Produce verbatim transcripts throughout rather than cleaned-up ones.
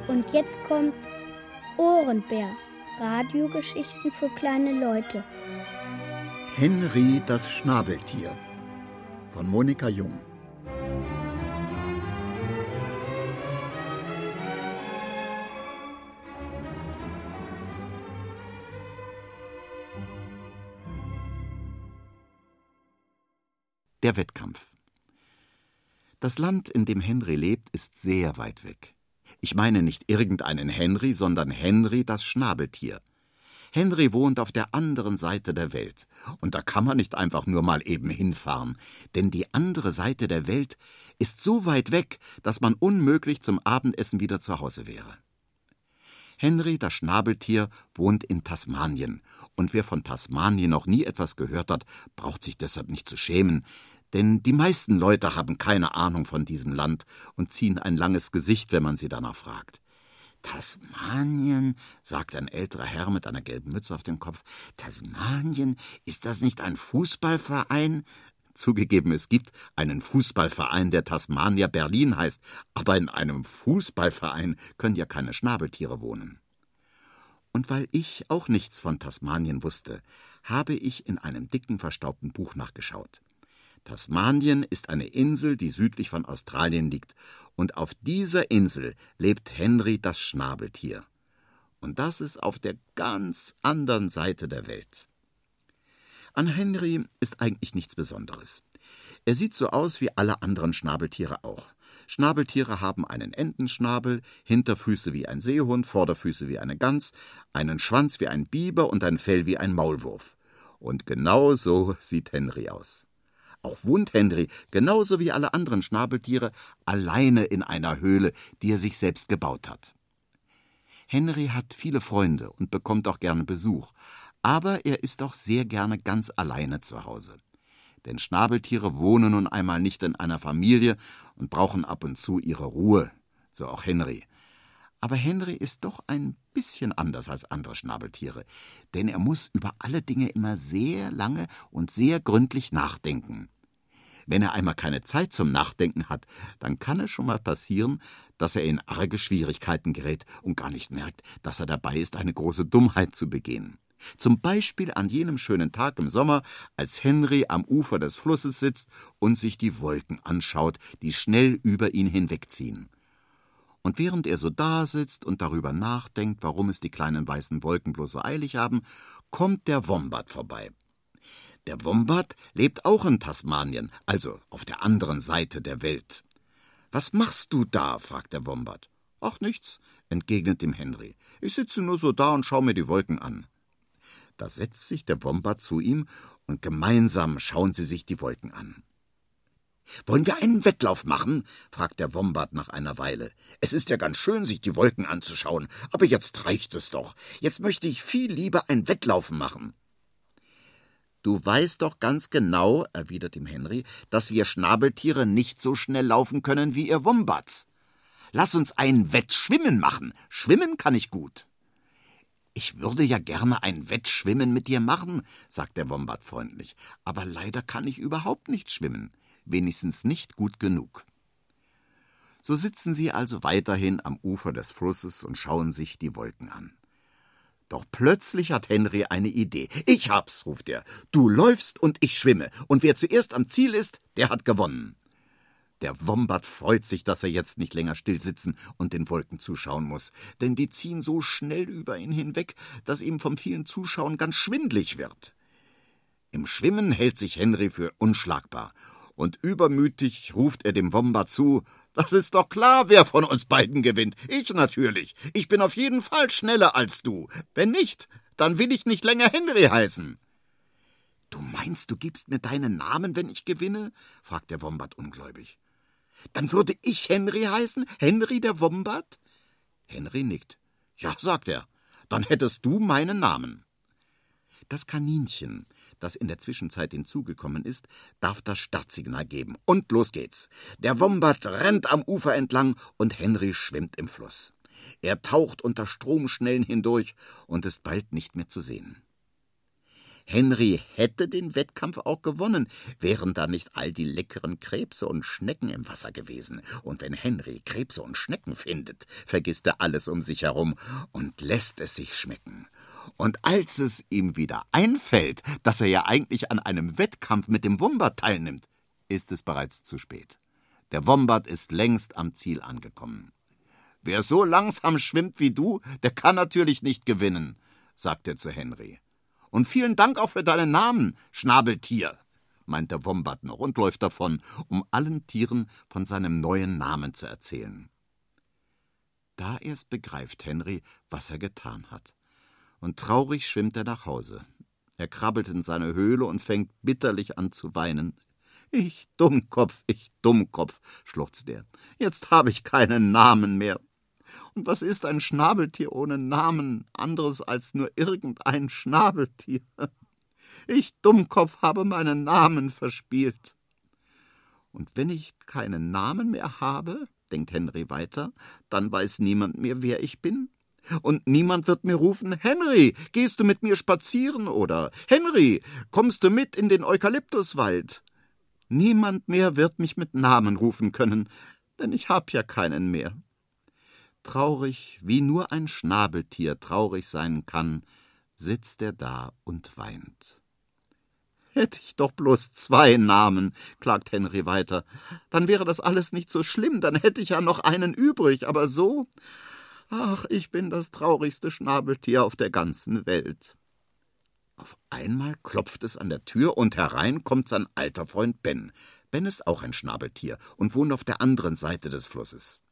Und jetzt kommt Ohrenbär, Radiogeschichten für kleine Leute. Henry das Schnabeltier von Monika Jung. Der Wettkampf. Das Land, in dem Henry lebt, ist sehr weit weg. Ich meine nicht irgendeinen Henry, sondern Henry das Schnabeltier. Henry wohnt auf der anderen Seite der Welt. Und da kann man nicht einfach nur mal eben hinfahren. Denn die andere Seite der Welt ist so weit weg, dass man unmöglich zum Abendessen wieder zu Hause wäre. Henry, das Schnabeltier, wohnt in Tasmanien. Und wer von Tasmanien noch nie etwas gehört hat, braucht sich deshalb nicht zu schämen. Denn die meisten Leute haben keine Ahnung von diesem Land und ziehen ein langes Gesicht, wenn man sie danach fragt. »Tasmanien«, sagt ein älterer Herr mit einer gelben Mütze auf dem Kopf. »Tasmanien, ist das nicht ein Fußballverein?« Zugegeben, es gibt einen Fußballverein, der Tasmania Berlin heißt, aber in einem Fußballverein können ja keine Schnabeltiere wohnen. Und weil ich auch nichts von Tasmanien wusste, habe ich in einem dicken, verstaubten Buch nachgeschaut. Tasmanien ist eine Insel, die südlich von Australien liegt, und auf dieser Insel lebt Henry das Schnabeltier. Und das ist auf der ganz anderen Seite der Welt. An Henry ist eigentlich nichts Besonderes. Er sieht so aus wie alle anderen Schnabeltiere auch. Schnabeltiere haben einen Entenschnabel, Hinterfüße wie ein Seehund, Vorderfüße wie eine Gans, einen Schwanz wie ein Biber und ein Fell wie ein Maulwurf. Und genau so sieht Henry aus. Auch wohnt Henry, genauso wie alle anderen Schnabeltiere, alleine in einer Höhle, die er sich selbst gebaut hat. Henry hat viele Freunde und bekommt auch gerne Besuch, aber er ist auch sehr gerne ganz alleine zu Hause. Denn Schnabeltiere wohnen nun einmal nicht in einer Familie und brauchen ab und zu ihre Ruhe, so auch Henry. Aber Henry ist doch ein bisschen anders als andere Schnabeltiere, denn er muss über alle Dinge immer sehr lange und sehr gründlich nachdenken. Wenn er einmal keine Zeit zum Nachdenken hat, dann kann es schon mal passieren, dass er in arge Schwierigkeiten gerät und gar nicht merkt, dass er dabei ist, eine große Dummheit zu begehen. Zum Beispiel an jenem schönen Tag im Sommer, als Henry am Ufer des Flusses sitzt und sich die Wolken anschaut, die schnell über ihn hinwegziehen. Und während er so dasitzt und darüber nachdenkt, warum es die kleinen weißen Wolken bloß so eilig haben, kommt der Wombat vorbei. Der Wombat lebt auch in Tasmanien, also auf der anderen Seite der Welt. »Was machst du da?« fragt der Wombat. »Ach, nichts«, entgegnet dem Henry. »Ich sitze nur so da und schaue mir die Wolken an.« Da setzt sich der Wombat zu ihm und gemeinsam schauen sie sich die Wolken an. »Wollen wir einen Wettlauf machen?« fragt der Wombat nach einer Weile. »Es ist ja ganz schön, sich die Wolken anzuschauen, aber jetzt reicht es doch. Jetzt möchte ich viel lieber ein Wettlauf machen.« »Du weißt doch ganz genau«, erwidert ihm Henry, »dass wir Schnabeltiere nicht so schnell laufen können wie ihr Wombats. Lass uns ein Wettschwimmen machen. Schwimmen kann ich gut.« »Ich würde ja gerne ein Wettschwimmen mit dir machen«, sagt der Wombat freundlich, »aber leider kann ich überhaupt nicht schwimmen. Wenigstens nicht gut genug.« So sitzen sie also weiterhin am Ufer des Flusses und schauen sich die Wolken an. Doch plötzlich hat Henry eine Idee. »Ich hab's«, ruft er. »Du läufst und ich schwimme, und wer zuerst am Ziel ist, der hat gewonnen.« Der Wombat freut sich, dass er jetzt nicht länger stillsitzen und den Wolken zuschauen muss, denn die ziehen so schnell über ihn hinweg, dass ihm vom vielen Zuschauen ganz schwindlig wird. Im Schwimmen hält sich Henry für unschlagbar, und übermütig ruft er dem Wombat zu: »Das ist doch klar, wer von uns beiden gewinnt. Ich natürlich. Ich bin auf jeden Fall schneller als du. Wenn nicht, dann will ich nicht länger Henry heißen.« »Du meinst, du gibst mir deinen Namen, wenn ich gewinne?« fragt der Wombat ungläubig. »Dann würde ich Henry heißen? Henry der Wombat?« Henry nickt. »Ja«, sagt er, »dann hättest du meinen Namen.« Das Kaninchen, das in der Zwischenzeit hinzugekommen ist, darf das Startsignal geben. Und los geht's. Der Wombat rennt am Ufer entlang und Henry schwimmt im Fluss. Er taucht unter Stromschnellen hindurch und ist bald nicht mehr zu sehen. Henry hätte den Wettkampf auch gewonnen, wären da nicht all die leckeren Krebse und Schnecken im Wasser gewesen. Und wenn Henry Krebse und Schnecken findet, vergisst er alles um sich herum und lässt es sich schmecken. Und als es ihm wieder einfällt, dass er ja eigentlich an einem Wettkampf mit dem Wombat teilnimmt, ist es bereits zu spät. Der Wombat ist längst am Ziel angekommen. »Wer so langsam schwimmt wie du, der kann natürlich nicht gewinnen«, sagt er zu Henry. »Und vielen Dank auch für deinen Namen, Schnabeltier«, meint der Wombat noch und läuft davon, um allen Tieren von seinem neuen Namen zu erzählen. Da erst begreift Henry, was er getan hat. Und traurig schwimmt er nach Hause. Er krabbelt in seine Höhle und fängt bitterlich an zu weinen. »Ich Dummkopf, ich Dummkopf«, schluchzt er. »Jetzt habe ich keinen Namen mehr. Und was ist ein Schnabeltier ohne Namen, anderes als nur irgendein Schnabeltier? Ich Dummkopf habe meinen Namen verspielt.« Und wenn ich keinen Namen mehr habe, denkt Henry weiter, dann weiß niemand mehr, wer ich bin. Und niemand wird mir rufen, »Henry, gehst du mit mir spazieren?« oder »Henry, kommst du mit in den Eukalyptuswald?« Niemand mehr wird mich mit Namen rufen können, denn ich hab ja keinen mehr. Traurig, wie nur ein Schnabeltier traurig sein kann, sitzt er da und weint. »Hätte ich doch bloß zwei Namen«, klagt Henry weiter, »dann wäre das alles nicht so schlimm, dann hätte ich ja noch einen übrig, aber so, ach, ich bin das traurigste Schnabeltier auf der ganzen Welt.« Auf einmal klopft es an der Tür und herein kommt sein alter Freund Ben. Ben ist auch ein Schnabeltier und wohnt auf der anderen Seite des Flusses.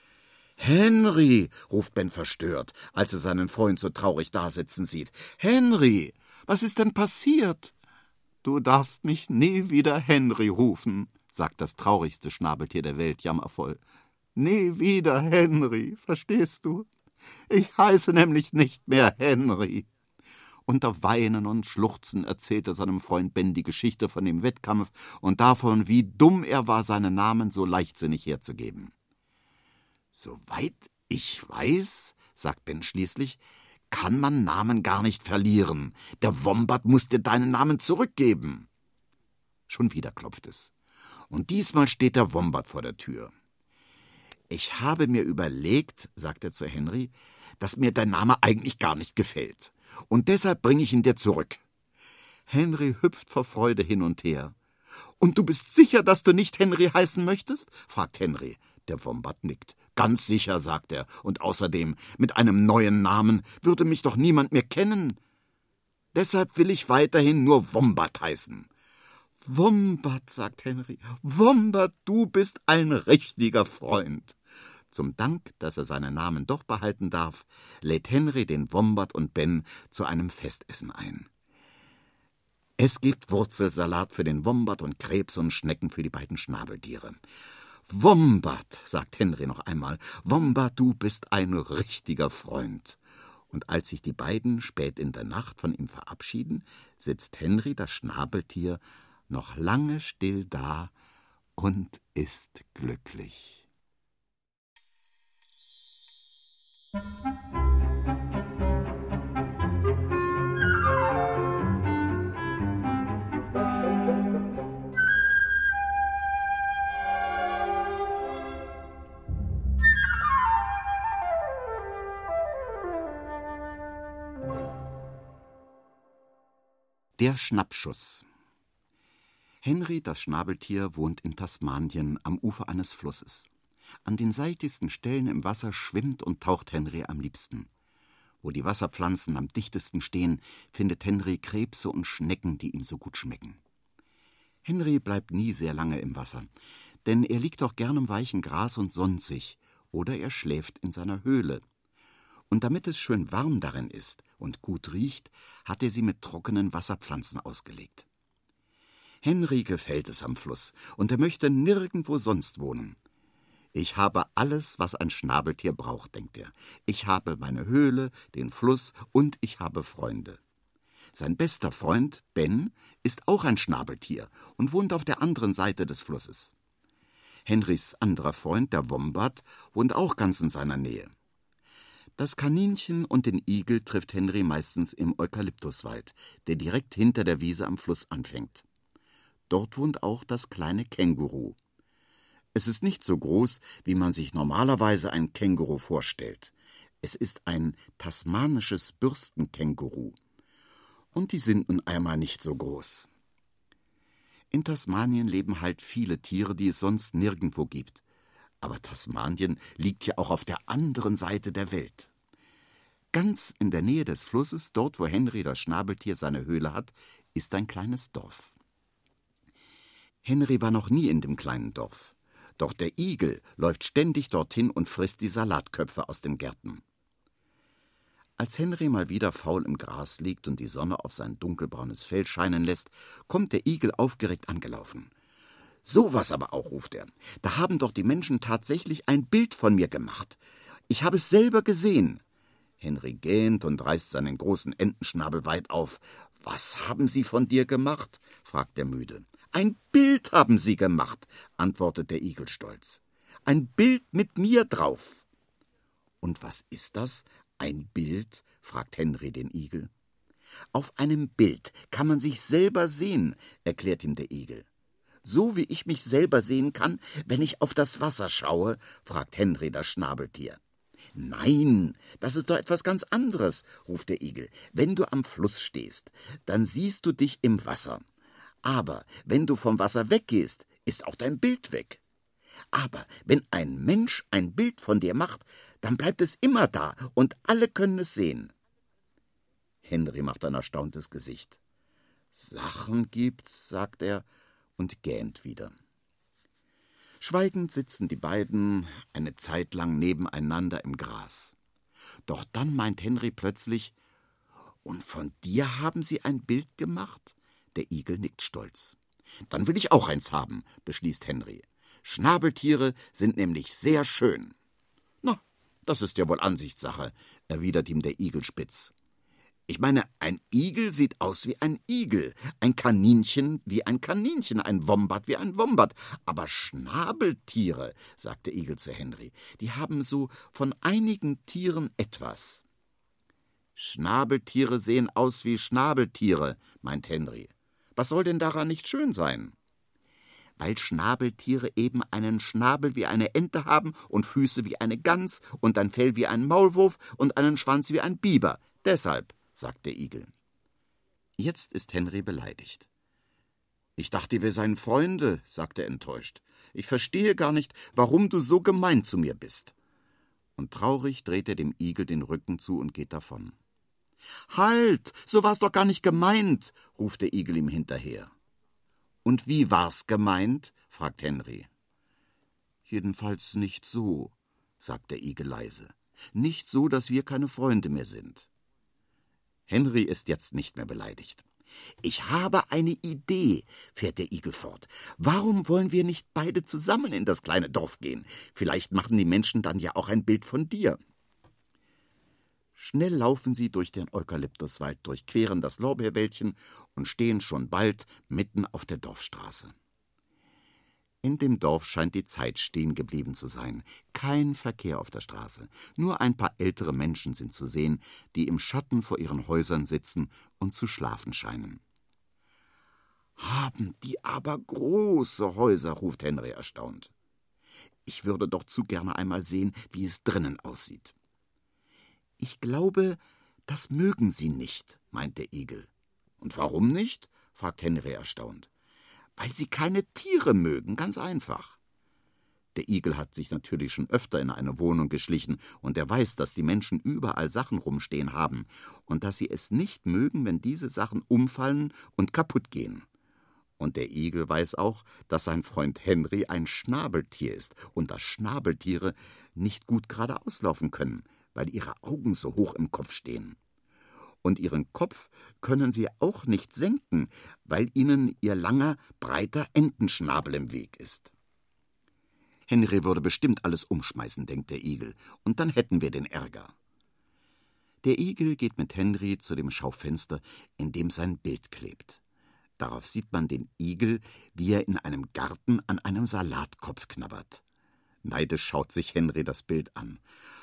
»Henry«, ruft Ben verstört, als er seinen Freund so traurig dasitzen sieht. »Henry, was ist denn passiert?« »Du darfst mich nie wieder Henry rufen«, sagt das traurigste Schnabeltier der Welt jammervoll. »Nie wieder Henry, verstehst du? Ich heiße nämlich nicht mehr Henry.« Unter Weinen und Schluchzen erzählt er seinem Freund Ben die Geschichte von dem Wettkampf und davon, wie dumm er war, seinen Namen so leichtsinnig herzugeben. »Soweit ich weiß«, sagt Ben schließlich, »kann man Namen gar nicht verlieren. Der Wombat muss dir deinen Namen zurückgeben.« Schon wieder klopft es. Und diesmal steht der Wombat vor der Tür. »Ich habe mir überlegt«, sagt er zu Henry, »dass mir dein Name eigentlich gar nicht gefällt. Und deshalb bringe ich ihn dir zurück.« Henry hüpft vor Freude hin und her. »Und du bist sicher, dass du nicht Henry heißen möchtest?« fragt Henry. Der Wombat nickt. »Ganz sicher«, sagt er, »und außerdem, mit einem neuen Namen würde mich doch niemand mehr kennen. Deshalb will ich weiterhin nur Wombat heißen.« »Wombat«, sagt Henry, »Wombat, du bist ein richtiger Freund.« Zum Dank, dass er seinen Namen doch behalten darf, lädt Henry den Wombat und Ben zu einem Festessen ein. Es gibt Wurzelsalat für den Wombat und Krebs und Schnecken für die beiden Schnabeltiere. »Wombat«, sagt Henry noch einmal, »Wombat, du bist ein richtiger Freund.« Und als sich die beiden spät in der Nacht von ihm verabschieden, sitzt Henry, das Schnabeltier, noch lange still da und ist glücklich. Der Schnappschuss. Henry, das Schnabeltier, wohnt in Tasmanien am Ufer eines Flusses. An den seitigsten Stellen im Wasser schwimmt und taucht Henry am liebsten. Wo die Wasserpflanzen am dichtesten stehen, findet Henry Krebse und Schnecken, die ihm so gut schmecken. Henry bleibt nie sehr lange im Wasser, denn er liegt auch gern im weichen Gras und sonnt sich, oder er schläft in seiner Höhle. Und damit es schön warm darin ist und gut riecht, hat er sie mit trockenen Wasserpflanzen ausgelegt. Henry gefällt es am Fluss, und er möchte nirgendwo sonst wohnen. »Ich habe alles, was ein Schnabeltier braucht«, denkt er. »Ich habe meine Höhle, den Fluss und ich habe Freunde.« Sein bester Freund, Ben, ist auch ein Schnabeltier und wohnt auf der anderen Seite des Flusses. Henrys anderer Freund, der Wombat, wohnt auch ganz in seiner Nähe. Das Kaninchen und den Igel trifft Henry meistens im Eukalyptuswald, der direkt hinter der Wiese am Fluss anfängt. Dort wohnt auch das kleine Känguru. Es ist nicht so groß, wie man sich normalerweise ein Känguru vorstellt. Es ist ein tasmanisches Bürstenkänguru. Und die sind nun einmal nicht so groß. In Tasmanien leben halt viele Tiere, die es sonst nirgendwo gibt. Aber Tasmanien liegt ja auch auf der anderen Seite der Welt. Ganz in der Nähe des Flusses, dort wo Henry das Schnabeltier seine Höhle hat, ist ein kleines Dorf. Henry war noch nie in dem kleinen Dorf. Doch der Igel läuft ständig dorthin und frisst die Salatköpfe aus den Gärten. Als Henry mal wieder faul im Gras liegt und die Sonne auf sein dunkelbraunes Fell scheinen lässt, kommt der Igel aufgeregt angelaufen. »So was aber auch«, ruft er, »da haben doch die Menschen tatsächlich ein Bild von mir gemacht. Ich habe es selber gesehen.« Henry gähnt und reißt seinen großen Entenschnabel weit auf. »Was haben sie von dir gemacht?« fragt er müde. »Ein Bild haben sie gemacht«, antwortet der Igel stolz. »Ein Bild mit mir drauf.« »Und was ist das, ein Bild?« fragt Henry den Igel. »Auf einem Bild kann man sich selber sehen«, erklärt ihm der Igel. »So wie ich mich selber sehen kann, wenn ich auf das Wasser schaue?« fragt Henry das Schnabeltier. »Nein, das ist doch etwas ganz anderes«, ruft der Igel. »Wenn du am Fluss stehst, dann siehst du dich im Wasser. Aber wenn du vom Wasser weggehst, ist auch dein Bild weg. Aber wenn ein Mensch ein Bild von dir macht, dann bleibt es immer da und alle können es sehen.« Henry macht ein erstauntes Gesicht. »Sachen gibt's«, sagt er und gähnt wieder. Schweigend sitzen die beiden eine Zeit lang nebeneinander im Gras. Doch dann meint Henry plötzlich, »Und von dir haben sie ein Bild gemacht?« Der Igel nickt stolz. »Dann will ich auch eins haben«, beschließt Henry. »Schnabeltiere sind nämlich sehr schön.« »Na, das ist ja wohl Ansichtssache«, erwidert ihm der Igel spitz. »Ich meine, ein Igel sieht aus wie ein Igel, ein Kaninchen wie ein Kaninchen, ein Wombat wie ein Wombat. Aber Schnabeltiere«, sagt der Igel zu Henry, »die haben so von einigen Tieren etwas.« »Schnabeltiere sehen aus wie Schnabeltiere«, meint Henry. »Was soll denn daran nicht schön sein?« »Weil Schnabeltiere eben einen Schnabel wie eine Ente haben und Füße wie eine Gans und ein Fell wie ein Maulwurf und einen Schwanz wie ein Biber. Deshalb«, sagt der Igel. Jetzt ist Henry beleidigt. »Ich dachte, wir seien Freunde«, sagt er enttäuscht. »Ich verstehe gar nicht, warum du so gemein zu mir bist.« Und traurig dreht er dem Igel den Rücken zu und geht davon. »Halt, so war's doch gar nicht gemeint«, ruft der Igel ihm hinterher. »Und wie war's gemeint?«, fragt Henry. »Jedenfalls nicht so«, sagt der Igel leise. »Nicht so, dass wir keine Freunde mehr sind.« Henry ist jetzt nicht mehr beleidigt. »Ich habe eine Idee«, fährt der Igel fort. »Warum wollen wir nicht beide zusammen in das kleine Dorf gehen? Vielleicht machen die Menschen dann ja auch ein Bild von dir.« Schnell laufen sie durch den Eukalyptuswald, durchqueren das Lorbeerwäldchen und stehen schon bald mitten auf der Dorfstraße. In dem Dorf scheint die Zeit stehen geblieben zu sein. Kein Verkehr auf der Straße. Nur ein paar ältere Menschen sind zu sehen, die im Schatten vor ihren Häusern sitzen und zu schlafen scheinen. »Haben die aber große Häuser«, ruft Henry erstaunt. »Ich würde doch zu gerne einmal sehen, wie es drinnen aussieht.« »Ich glaube, das mögen sie nicht«, meint der Igel. »Und warum nicht?«, fragt Henry erstaunt. »Weil sie keine Tiere mögen, ganz einfach.« Der Igel hat sich natürlich schon öfter in eine Wohnung geschlichen, und er weiß, dass die Menschen überall Sachen rumstehen haben und dass sie es nicht mögen, wenn diese Sachen umfallen und kaputt gehen. Und der Igel weiß auch, dass sein Freund Henry ein Schnabeltier ist und dass Schnabeltiere nicht gut geradeaus laufen können, weil ihre Augen so hoch im Kopf stehen. Und ihren Kopf können sie auch nicht senken, weil ihnen ihr langer, breiter Entenschnabel im Weg ist. Henry würde bestimmt alles umschmeißen, denkt der Igel, und dann hätten wir den Ärger. Der Igel geht mit Henry zu dem Schaufenster, in dem sein Bild klebt. Darauf sieht man den Igel, wie er in einem Garten an einem Salatkopf knabbert. Neidisch schaut sich Henry das Bild an.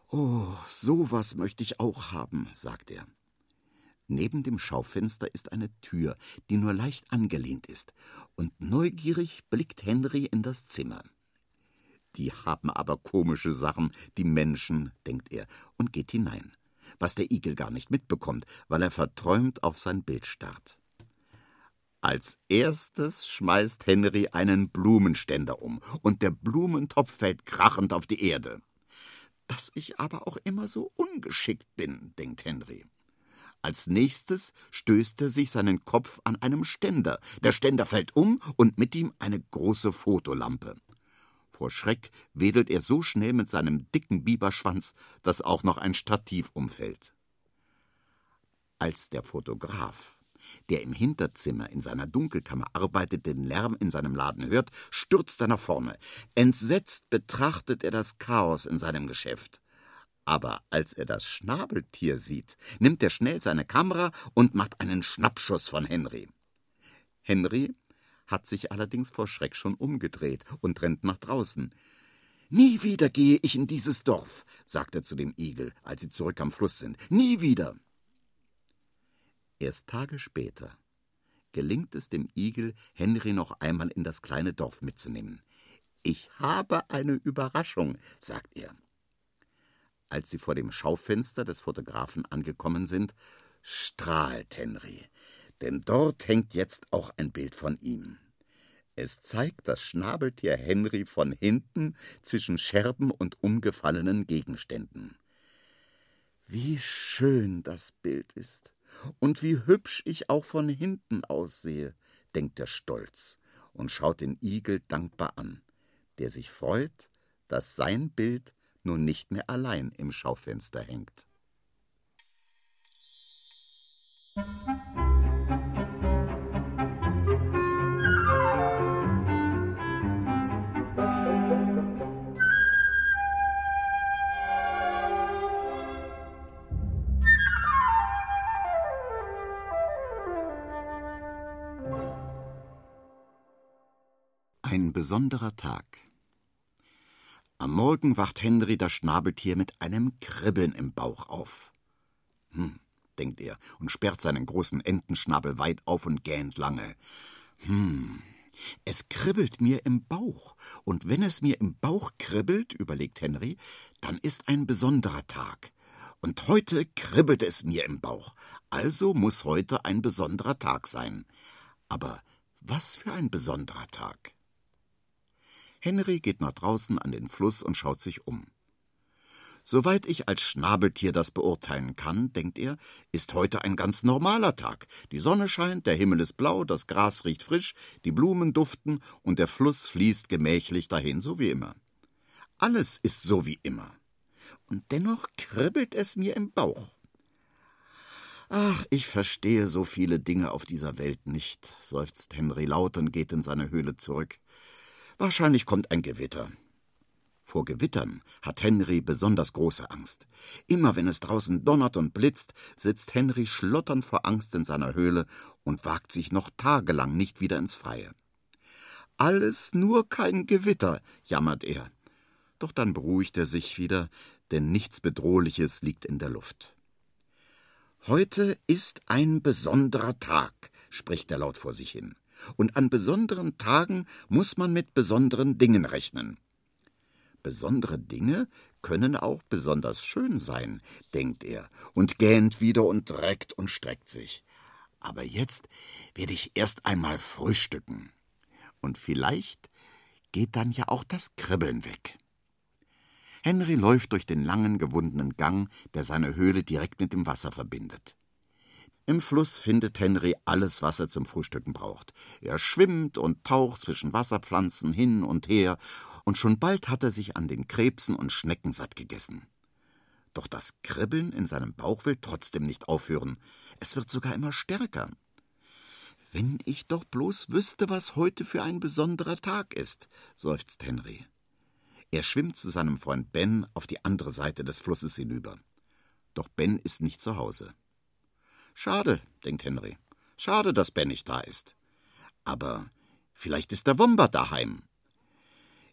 »Oh, sowas möchte ich auch haben«, sagt er. Neben dem Schaufenster ist eine Tür, die nur leicht angelehnt ist, und neugierig blickt Henry in das Zimmer. Die haben aber komische Sachen, die Menschen, denkt er, und geht hinein, was der Igel gar nicht mitbekommt, weil er verträumt auf sein Bild starrt. Als erstes schmeißt Henry einen Blumenständer um, und der Blumentopf fällt krachend auf die Erde. »Dass ich aber auch immer so ungeschickt bin«, denkt Henry. Als nächstes stößt er sich seinen Kopf an einem Ständer. Der Ständer fällt um und mit ihm eine große Fotolampe. Vor Schreck wedelt er so schnell mit seinem dicken Biberschwanz, dass auch noch ein Stativ umfällt. Als der Fotograf, der im Hinterzimmer in seiner Dunkelkammer arbeitet, den Lärm in seinem Laden hört, stürzt er nach vorne. Entsetzt betrachtet er das Chaos in seinem Geschäft. Aber als er das Schnabeltier sieht, nimmt er schnell seine Kamera und macht einen Schnappschuss von Henry. Henry hat sich allerdings vor Schreck schon umgedreht und rennt nach draußen. »Nie wieder gehe ich in dieses Dorf«, sagt er zu dem Igel, als sie zurück am Fluss sind. »Nie wieder!« Erst Tage später gelingt es dem Igel, Henry noch einmal in das kleine Dorf mitzunehmen. »Ich habe eine Überraschung«, sagt er. Als sie vor dem Schaufenster des Fotografen angekommen sind, strahlt Henry, denn dort hängt jetzt auch ein Bild von ihm. Es zeigt das Schnabeltier Henry von hinten zwischen Scherben und umgefallenen Gegenständen. Wie schön das Bild ist und wie hübsch ich auch von hinten aussehe, denkt er stolz und schaut den Igel dankbar an, der sich freut, dass sein Bild nun nicht mehr allein im Schaufenster hängt. Ein besonderer Tag. Am Morgen wacht Henry das Schnabeltier mit einem Kribbeln im Bauch auf. Hm, denkt er und sperrt seinen großen Entenschnabel weit auf und gähnt lange. Hm, es kribbelt mir im Bauch. Und wenn es mir im Bauch kribbelt, überlegt Henry, dann ist ein besonderer Tag. Und heute kribbelt es mir im Bauch. Also muss heute ein besonderer Tag sein. Aber was für ein besonderer Tag? Henry geht nach draußen an den Fluss und schaut sich um. Soweit ich als Schnabeltier das beurteilen kann, denkt er, ist heute ein ganz normaler Tag. Die Sonne scheint, der Himmel ist blau, das Gras riecht frisch, die Blumen duften und der Fluss fließt gemächlich dahin, so wie immer. Alles ist so wie immer. Und dennoch kribbelt es mir im Bauch. »Ach, ich verstehe so viele Dinge auf dieser Welt nicht«, seufzt Henry laut und geht in seine Höhle zurück. »Wahrscheinlich kommt ein Gewitter.« Vor Gewittern hat Henry besonders große Angst. Immer wenn es draußen donnert und blitzt, sitzt Henry schlotternd vor Angst in seiner Höhle und wagt sich noch tagelang nicht wieder ins Freie. »Alles nur kein Gewitter«, jammert er. Doch dann beruhigt er sich wieder, denn nichts Bedrohliches liegt in der Luft. »Heute ist ein besonderer Tag«, spricht er laut vor sich hin. »Und an besonderen Tagen muss man mit besonderen Dingen rechnen.« Besondere Dinge können auch besonders schön sein, denkt er und gähnt wieder und reckt und streckt sich. Aber jetzt werde ich erst einmal frühstücken. Und vielleicht geht dann ja auch das Kribbeln weg. Henry läuft durch den langen, gewundenen Gang, der seine Höhle direkt mit dem Wasser verbindet. Im Fluss findet Henry alles, was er zum Frühstücken braucht. Er schwimmt und taucht zwischen Wasserpflanzen hin und her, und schon bald hat er sich an den Krebsen und Schnecken satt gegessen. Doch das Kribbeln in seinem Bauch will trotzdem nicht aufhören. Es wird sogar immer stärker. »Wenn ich doch bloß wüsste, was heute für ein besonderer Tag ist«, seufzt Henry. Er schwimmt zu seinem Freund Ben auf die andere Seite des Flusses hinüber. Doch Ben ist nicht zu Hause. »Schade«, denkt Henry. »Schade, dass Ben nicht da ist. Aber vielleicht ist der Wombat daheim.«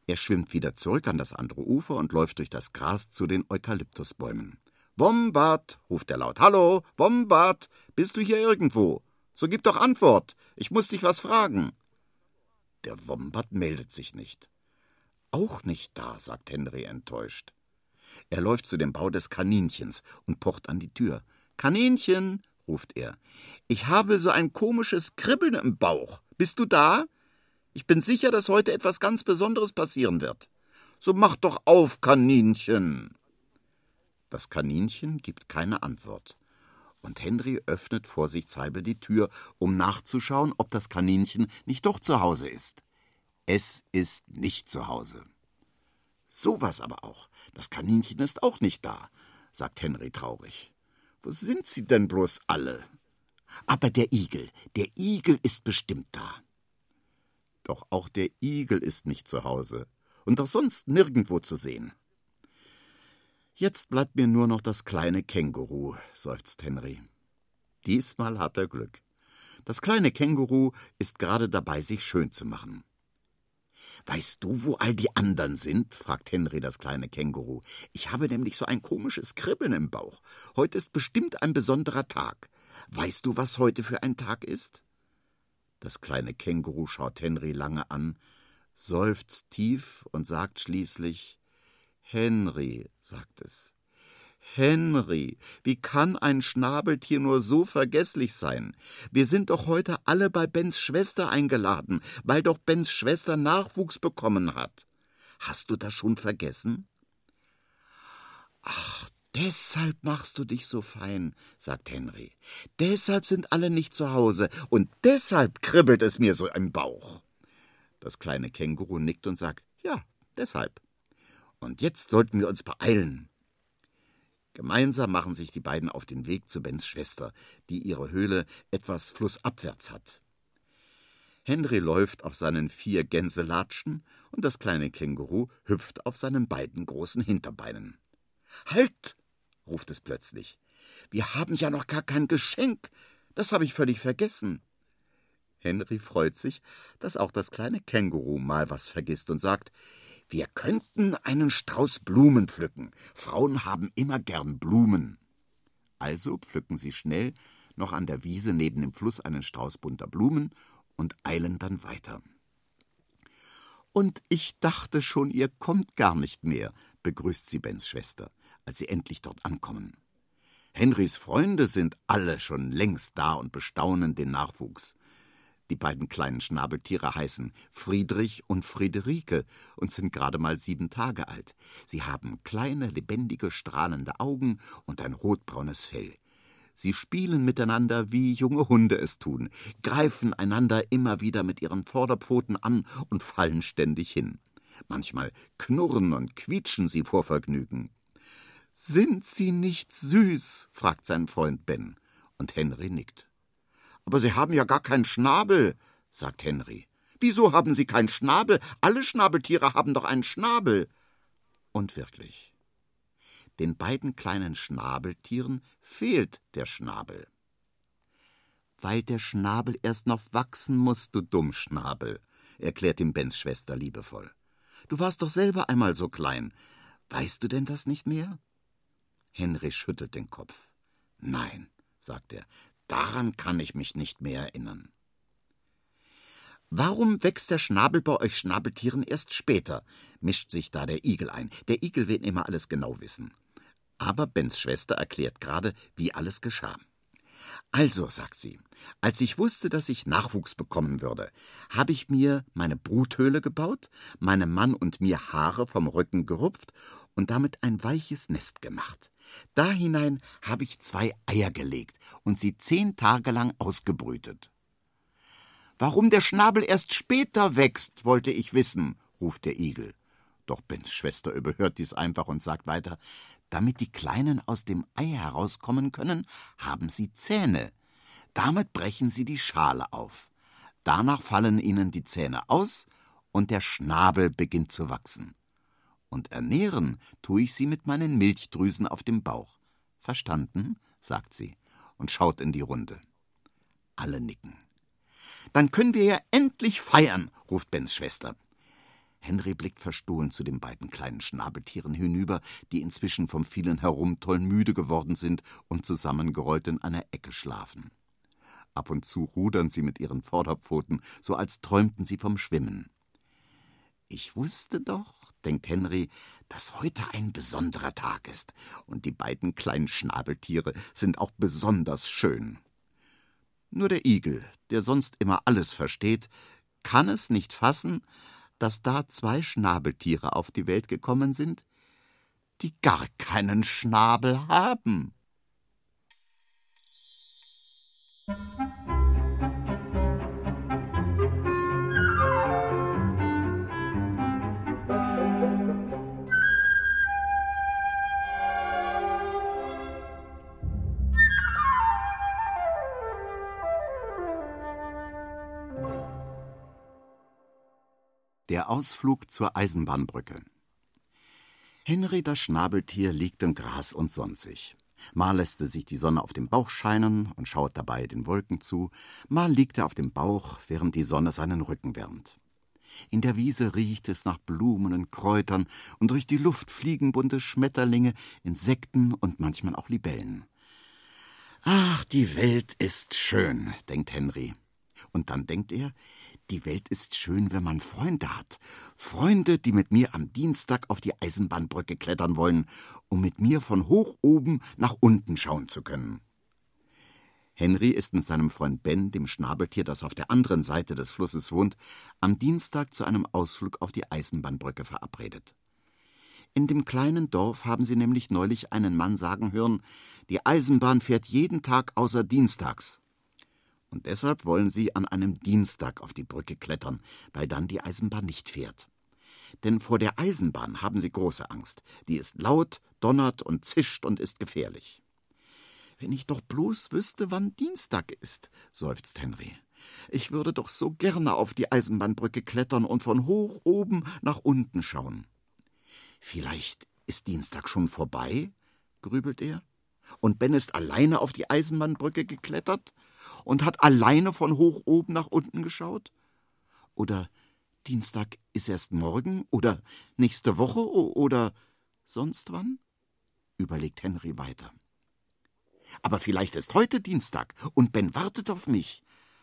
Er schwimmt wieder zurück an das andere Ufer und läuft durch das Gras zu den Eukalyptusbäumen. »Wombat«, ruft er laut. »Hallo, Wombat, bist du hier irgendwo? So gib doch Antwort, ich muss dich was fragen.« Der Wombat meldet sich nicht. »Auch nicht da«, sagt Henry enttäuscht. Er läuft zu dem Bau des Kaninchens und pocht an die Tür. »Kaninchen«, ruft er, »ich habe so ein komisches Kribbeln im Bauch. Bist du da? Ich bin sicher, dass heute etwas ganz Besonderes passieren wird. So mach doch auf, Kaninchen!« Das Kaninchen gibt keine Antwort. Und Henry öffnet vorsichtshalber die Tür, um nachzuschauen, ob das Kaninchen nicht doch zu Hause ist. Es ist nicht zu Hause. »So was aber auch. Das Kaninchen ist auch nicht da«, sagt Henry traurig. »Wo sind sie denn bloß alle?« »Aber der Igel, der Igel ist bestimmt da.« Doch auch der Igel ist nicht zu Hause und auch sonst nirgendwo zu sehen. »Jetzt bleibt mir nur noch das kleine Känguru«, seufzt Henry. Diesmal hat er Glück. Das kleine Känguru ist gerade dabei, sich schön zu machen. »Weißt du, wo all die anderen sind?« fragt Henry das kleine Känguru. »Ich habe nämlich so ein komisches Kribbeln im Bauch. Heute ist bestimmt ein besonderer Tag. Weißt du, was heute für ein Tag ist?« Das kleine Känguru schaut Henry lange an, seufzt tief und sagt schließlich: »Henry«, sagt es, »Henry, wie kann ein Schnabeltier nur so vergesslich sein? Wir sind doch heute alle bei Bens Schwester eingeladen, weil doch Bens Schwester Nachwuchs bekommen hat. Hast du das schon vergessen?« »Ach, deshalb machst du dich so fein«, sagt Henry. »Deshalb sind alle nicht zu Hause und deshalb kribbelt es mir so im Bauch.« Das kleine Känguru nickt und sagt: »Ja, deshalb. Und jetzt sollten wir uns beeilen.« Gemeinsam machen sich die beiden auf den Weg zu Bens Schwester, die ihre Höhle etwas flussabwärts hat. Henry läuft auf seinen vier Gänselatschen und das kleine Känguru hüpft auf seinen beiden großen Hinterbeinen. »Halt«, ruft es plötzlich, »wir haben ja noch gar kein Geschenk. Das habe ich völlig vergessen.« Henry freut sich, dass auch das kleine Känguru mal was vergisst und sagt: »Wir könnten einen Strauß Blumen pflücken. Frauen haben immer gern Blumen.« Also pflücken sie schnell noch an der Wiese neben dem Fluss einen Strauß bunter Blumen und eilen dann weiter. »Und ich dachte schon, ihr kommt gar nicht mehr«, begrüßt sie Bens Schwester, als sie endlich dort ankommen. Henrys Freunde sind alle schon längst da und bestaunen den Nachwuchs. Die beiden kleinen Schnabeltiere heißen Friedrich und Friederike und sind gerade mal sieben Tage alt. Sie haben kleine, lebendige, strahlende Augen und ein rotbraunes Fell. Sie spielen miteinander, wie junge Hunde es tun, greifen einander immer wieder mit ihren Vorderpfoten an und fallen ständig hin. Manchmal knurren und quietschen sie vor Vergnügen. »Sind sie nicht süß?« fragt sein Freund Ben, und Henry nickt. »Aber sie haben ja gar keinen Schnabel«, sagt Henry. »Wieso haben sie keinen Schnabel? Alle Schnabeltiere haben doch einen Schnabel.« Und wirklich, den beiden kleinen Schnabeltieren fehlt der Schnabel. »Weil der Schnabel erst noch wachsen muss, du Dummschnabel«, erklärt ihm Bens Schwester liebevoll. »Du warst doch selber einmal so klein. Weißt du denn das nicht mehr?« Henry schüttelt den Kopf. »Nein«, sagt er, »daran kann ich mich nicht mehr erinnern.« »Warum wächst der Schnabel bei euch Schnabeltieren erst später?«, mischt sich da der Igel ein. Der Igel will immer alles genau wissen. Aber Bens Schwester erklärt gerade, wie alles geschah. »Also«, sagt sie, »als ich wusste, dass ich Nachwuchs bekommen würde, habe ich mir meine Bruthöhle gebaut, meinem Mann und mir Haare vom Rücken gerupft und damit ein weiches Nest gemacht. Da hinein habe ich zwei Eier gelegt und sie zehn Tage lang ausgebrütet.« »Warum der Schnabel erst später wächst, wollte ich wissen«, ruft der Igel. Doch Bens Schwester überhört dies einfach und sagt weiter: »Damit die Kleinen aus dem Ei herauskommen können, haben sie Zähne. Damit brechen sie die Schale auf. Danach fallen ihnen die Zähne aus und der Schnabel beginnt zu wachsen. Und ernähren tue ich sie mit meinen Milchdrüsen auf dem Bauch. Verstanden?«, sagt sie und schaut in die Runde. Alle nicken. »Dann können wir ja endlich feiern«, ruft Bens Schwester. Henry blickt verstohlen zu den beiden kleinen Schnabeltieren hinüber, die inzwischen vom vielen Herumtollen müde geworden sind und zusammengerollt in einer Ecke schlafen. Ab und zu rudern sie mit ihren Vorderpfoten, so als träumten sie vom Schwimmen. »Ich wusste doch«, denkt Henry, »dass heute ein besonderer Tag ist, und die beiden kleinen Schnabeltiere sind auch besonders schön.« Nur der Igel, der sonst immer alles versteht, kann es nicht fassen, dass da zwei Schnabeltiere auf die Welt gekommen sind, die gar keinen Schnabel haben. Der Ausflug zur Eisenbahnbrücke. Henry, das Schnabeltier, liegt im Gras und sonnt sich. Mal lässt er sich die Sonne auf dem Bauch scheinen und schaut dabei den Wolken zu, mal liegt er auf dem Bauch, während die Sonne seinen Rücken wärmt. In der Wiese riecht es nach Blumen und Kräutern, und durch die Luft fliegen bunte Schmetterlinge, Insekten und manchmal auch Libellen. »Ach, die Welt ist schön«, denkt Henry. Und dann denkt er, die Welt ist schön, wenn man Freunde hat. Freunde, die mit mir am Dienstag auf die Eisenbahnbrücke klettern wollen, um mit mir von hoch oben nach unten schauen zu können. Henry ist mit seinem Freund Ben, dem Schnabeltier, das auf der anderen Seite des Flusses wohnt, am Dienstag zu einem Ausflug auf die Eisenbahnbrücke verabredet. In dem kleinen Dorf haben sie nämlich neulich einen Mann sagen hören, die Eisenbahn fährt jeden Tag außer dienstags. Und deshalb wollen sie an einem Dienstag auf die Brücke klettern, weil dann die Eisenbahn nicht fährt. Denn vor der Eisenbahn haben sie große Angst. Die ist laut, donnert und zischt und ist gefährlich. »Wenn ich doch bloß wüsste, wann Dienstag ist«, seufzt Henry. »Ich würde doch so gerne auf die Eisenbahnbrücke klettern und von hoch oben nach unten schauen.« »Vielleicht ist Dienstag schon vorbei«, grübelt er. »Und Ben ist alleine auf die Eisenbahnbrücke geklettert und hat alleine von hoch oben nach unten geschaut? Oder Dienstag ist erst morgen oder nächste Woche oder sonst wann?« überlegt Henry weiter. »Aber vielleicht ist heute Dienstag und Ben wartet auf mich.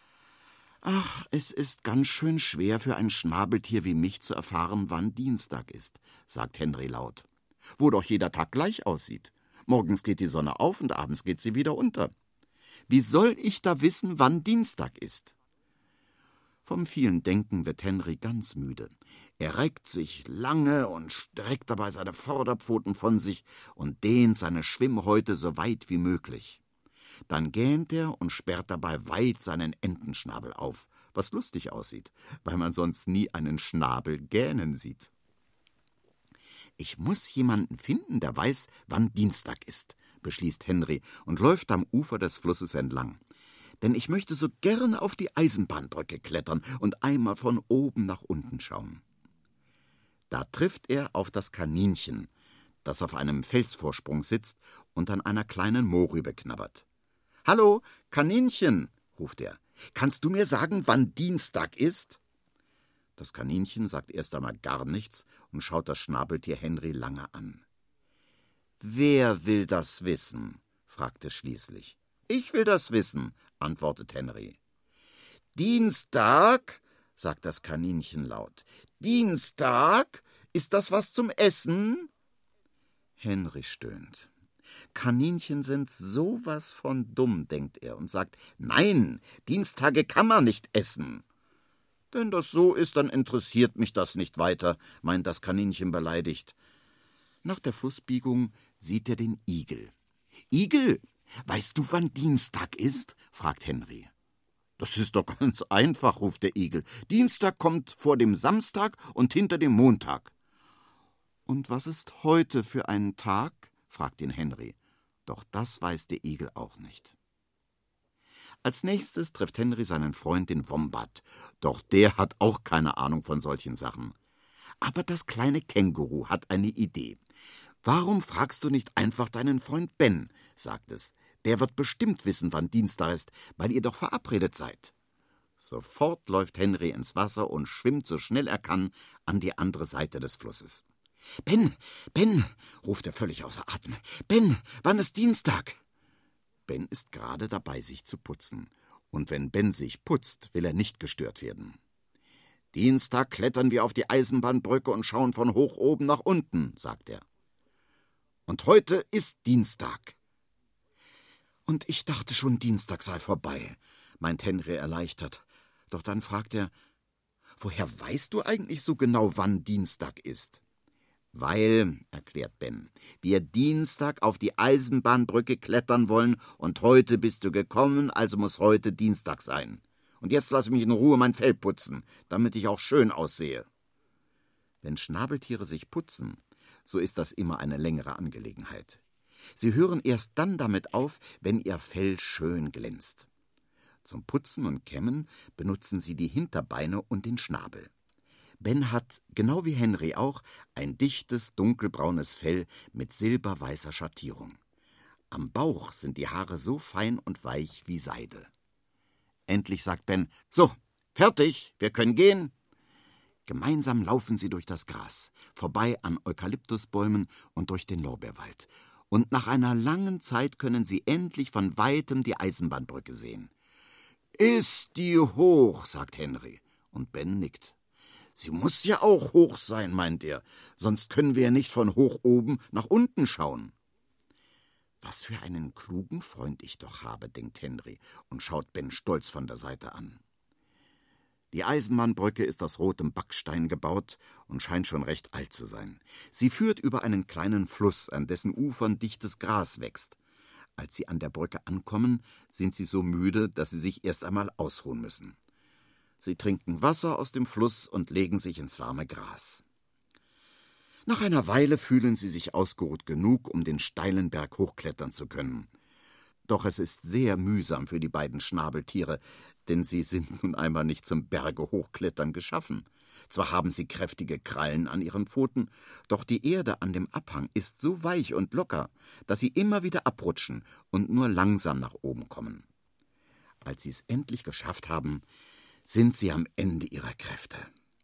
Ach, es ist ganz schön schwer für ein Schnabeltier wie mich zu erfahren, wann Dienstag ist«, sagt Henry laut. »Wo doch jeder Tag gleich aussieht. Morgens geht die Sonne auf und abends geht sie wieder unter. Wie soll ich da wissen, wann Dienstag ist?« Vom vielen Denken wird Henry ganz müde. Er reckt sich lange und streckt dabei seine Vorderpfoten von sich und dehnt seine Schwimmhäute so weit wie möglich. Dann gähnt er und sperrt dabei weit seinen Entenschnabel auf, was lustig aussieht, weil man sonst nie einen Schnabel gähnen sieht. »Ich muss jemanden finden, der weiß, wann Dienstag ist«, beschließt Henry und läuft am Ufer des Flusses entlang. »Denn ich möchte so gerne auf die Eisenbahnbrücke klettern und einmal von oben nach unten schauen.« Da trifft er auf das Kaninchen, das auf einem Felsvorsprung sitzt und an einer kleinen Mohrrübe knabbert. »Hallo, Kaninchen«, ruft er, »kannst du mir sagen, wann Dienstag ist?« Das Kaninchen sagt erst einmal gar nichts und schaut das Schnabeltier Henry lange an. »Wer will das wissen?« fragt es schließlich. »Ich will das wissen«, antwortet Henry. »Dienstag«, sagt das Kaninchen laut. »Dienstag? Ist das was zum Essen?« Henry stöhnt. Kaninchen sind sowas von dumm, denkt er und sagt, »Nein, Dienstage kann man nicht essen.« »Wenn das so ist, dann interessiert mich das nicht weiter«, meint das Kaninchen beleidigt. Nach der Flussbiegung sieht er den Igel. »Igel, weißt du, wann Dienstag ist?« fragt Henry. »Das ist doch ganz einfach«, ruft der Igel. »Dienstag kommt vor dem Samstag und hinter dem Montag.« »Und was ist heute für ein Tag?« fragt ihn Henry. Doch das weiß der Igel auch nicht. Als nächstes trifft Henry seinen Freund, den Wombat. Doch der hat auch keine Ahnung von solchen Sachen. Aber das kleine Känguru hat eine Idee. »Warum fragst du nicht einfach deinen Freund Ben?«, sagt es. »Der wird bestimmt wissen, wann Dienstag ist, weil ihr doch verabredet seid.« Sofort läuft Henry ins Wasser und schwimmt so schnell er kann an die andere Seite des Flusses. »Ben, Ben«, ruft er völlig außer Atem. »Ben, wann ist Dienstag?« Ben ist gerade dabei, sich zu putzen. Und wenn Ben sich putzt, will er nicht gestört werden. »Dienstag klettern wir auf die Eisenbahnbrücke und schauen von hoch oben nach unten«, sagt er. »Und heute ist Dienstag.« »Und ich dachte schon, Dienstag sei vorbei«, meint Henry erleichtert. Doch dann fragt er, »Woher weißt du eigentlich so genau, wann Dienstag ist?« »Weil«, erklärt Ben, »wir Dienstag auf die Eisenbahnbrücke klettern wollen und heute bist du gekommen, also muss heute Dienstag sein. Und jetzt lass mich in Ruhe mein Fell putzen, damit ich auch schön aussehe.« Wenn Schnabeltiere sich putzen, so ist das immer eine längere Angelegenheit. Sie hören erst dann damit auf, wenn ihr Fell schön glänzt. Zum Putzen und Kämmen benutzen sie die Hinterbeine und den Schnabel. Ben hat, genau wie Henry auch, ein dichtes, dunkelbraunes Fell mit silberweißer Schattierung. Am Bauch sind die Haare so fein und weich wie Seide. Endlich sagt Ben, »So, fertig, wir können gehen.« Gemeinsam laufen sie durch das Gras, vorbei an Eukalyptusbäumen und durch den Lorbeerwald. Und nach einer langen Zeit können sie endlich von weitem die Eisenbahnbrücke sehen. »Ist die hoch«, sagt Henry, und Ben nickt. »Sie muss ja auch hoch sein«, meint er, »sonst können wir ja nicht von hoch oben nach unten schauen.« »Was für einen klugen Freund ich doch habe«, denkt Henry und schaut Ben stolz von der Seite an. Die Eisenbahnbrücke ist aus rotem Backstein gebaut und scheint schon recht alt zu sein. Sie führt über einen kleinen Fluss, an dessen Ufern dichtes Gras wächst. Als sie an der Brücke ankommen, sind sie so müde, dass sie sich erst einmal ausruhen müssen. Sie trinken Wasser aus dem Fluss und legen sich ins warme Gras. Nach einer Weile fühlen sie sich ausgeruht genug, um den steilen Berg hochklettern zu können. Doch es ist sehr mühsam für die beiden Schnabeltiere, denn sie sind nun einmal nicht zum Berge hochklettern geschaffen. Zwar haben sie kräftige Krallen an ihren Pfoten, doch die Erde an dem Abhang ist so weich und locker, dass sie immer wieder abrutschen und nur langsam nach oben kommen. Als sie es endlich geschafft haben, sind sie am Ende ihrer Kräfte.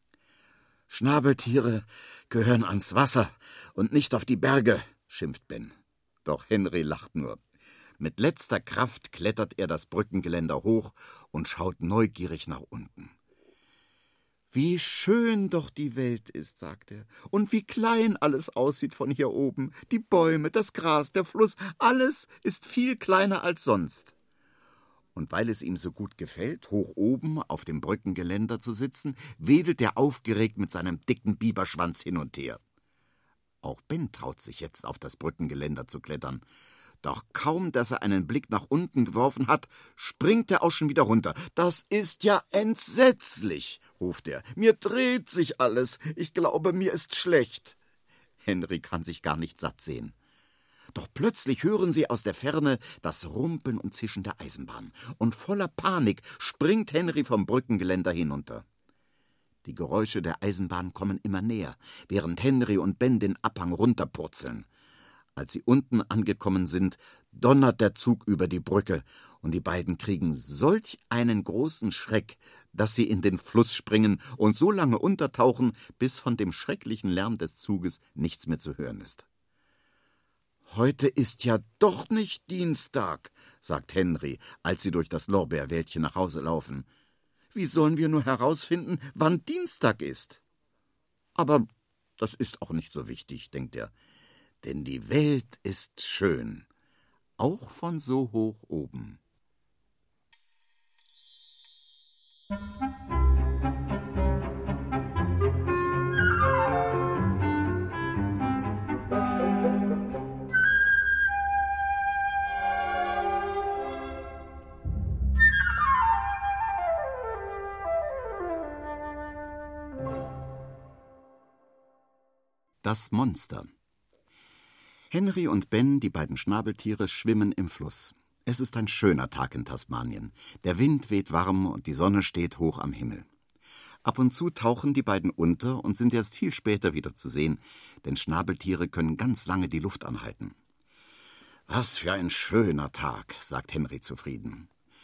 »Schnabeltiere gehören ans Wasser und nicht auf die Berge«, schimpft Ben. Doch Henry lacht nur. Mit letzter Kraft klettert er das Brückengeländer hoch und schaut neugierig nach unten. »Wie schön doch die Welt ist«, sagt er, »und wie klein alles aussieht von hier oben. Die Bäume, das Gras, der Fluss, alles ist viel kleiner als sonst.« Und weil es ihm so gut gefällt, hoch oben auf dem Brückengeländer zu sitzen, wedelt er aufgeregt mit seinem dicken Biberschwanz hin und her. Auch Ben traut sich jetzt auf das Brückengeländer zu klettern. Doch kaum, dass er einen Blick nach unten geworfen hat, springt er auch schon wieder runter. »Das ist ja entsetzlich«, ruft er. »Mir dreht sich alles. Ich glaube, mir ist schlecht.« Henry kann sich gar nicht satt sehen. Doch plötzlich hören sie aus der Ferne das Rumpeln und Zischen der Eisenbahn. Und voller Panik springt Henry vom Brückengeländer hinunter. Die Geräusche der Eisenbahn kommen immer näher, während Henry und Ben den Abhang runterpurzeln. Als sie unten angekommen sind, donnert der Zug über die Brücke, und die beiden kriegen solch einen großen Schreck, dass sie in den Fluss springen und so lange untertauchen, bis von dem schrecklichen Lärm des Zuges nichts mehr zu hören ist. »Heute ist ja doch nicht Dienstag«, sagt Henry, als sie durch das Lorbeerwäldchen nach Hause laufen. »Wie sollen wir nur herausfinden, wann Dienstag ist?« Aber das ist auch nicht so wichtig, denkt er, denn die Welt ist schön, auch von so hoch oben. Das Monster. Henry und Ben, die beiden Schnabeltiere, schwimmen im Fluss. Es ist ein schöner Tag in Tasmanien. Der Wind weht warm und die Sonne steht hoch am Himmel. Ab und zu tauchen die beiden unter und sind erst viel später wieder zu sehen, denn Schnabeltiere können ganz lange die Luft anhalten. »Was für ein schöner Tag«, sagt Henry zufrieden.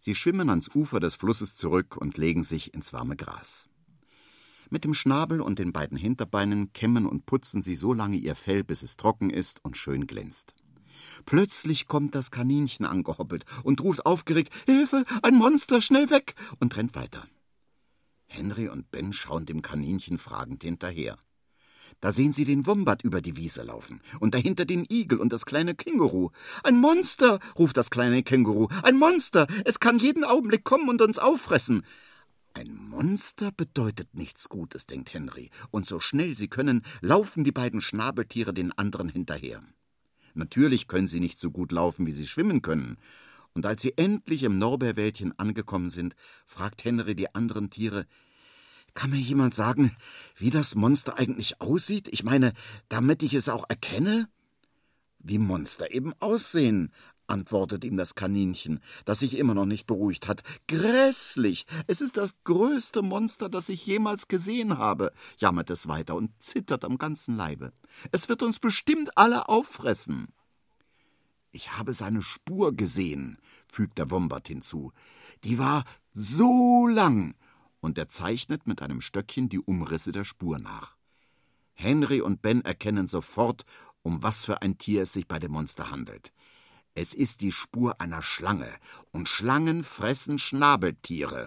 Sie schwimmen ans Ufer des Flusses zurück und legen sich ins warme Gras. Mit dem Schnabel und den beiden Hinterbeinen kämmen und putzen sie so lange ihr Fell, bis es trocken ist und schön glänzt. Plötzlich kommt das Kaninchen angehoppelt und ruft aufgeregt: »Hilfe, ein Monster, schnell weg!« und rennt weiter. Henry und Ben schauen dem Kaninchen fragend hinterher. Da sehen sie den Wombat über die Wiese laufen und dahinter den Igel und das kleine Känguru. »Ein Monster«, ruft das kleine Känguru, »ein Monster, es kann jeden Augenblick kommen und uns auffressen.« Ein Monster bedeutet nichts Gutes, denkt Henry, und so schnell sie können, laufen die beiden Schnabeltiere den anderen hinterher. Natürlich können sie nicht so gut laufen, wie sie schwimmen können. Und als sie endlich im Lorbeerwäldchen angekommen sind, fragt Henry die anderen Tiere: »Kann mir jemand sagen, wie das Monster eigentlich aussieht? Ich meine, damit ich es auch erkenne?« »Wie Monster eben aussehen«, antwortet ihm das Kaninchen, das sich immer noch nicht beruhigt hat. »Grässlich! Es ist das größte Monster, das ich jemals gesehen habe«, jammert es weiter und zittert am ganzen Leibe. »Es wird uns bestimmt alle auffressen.« »Ich habe seine Spur gesehen«, fügt der Wombat hinzu. »Die war so lang«, und er zeichnet mit einem Stöckchen die Umrisse der Spur nach. Henry und Ben erkennen sofort, um was für ein Tier es sich bei dem Monster handelt. Es ist die Spur einer Schlange, und Schlangen fressen Schnabeltiere.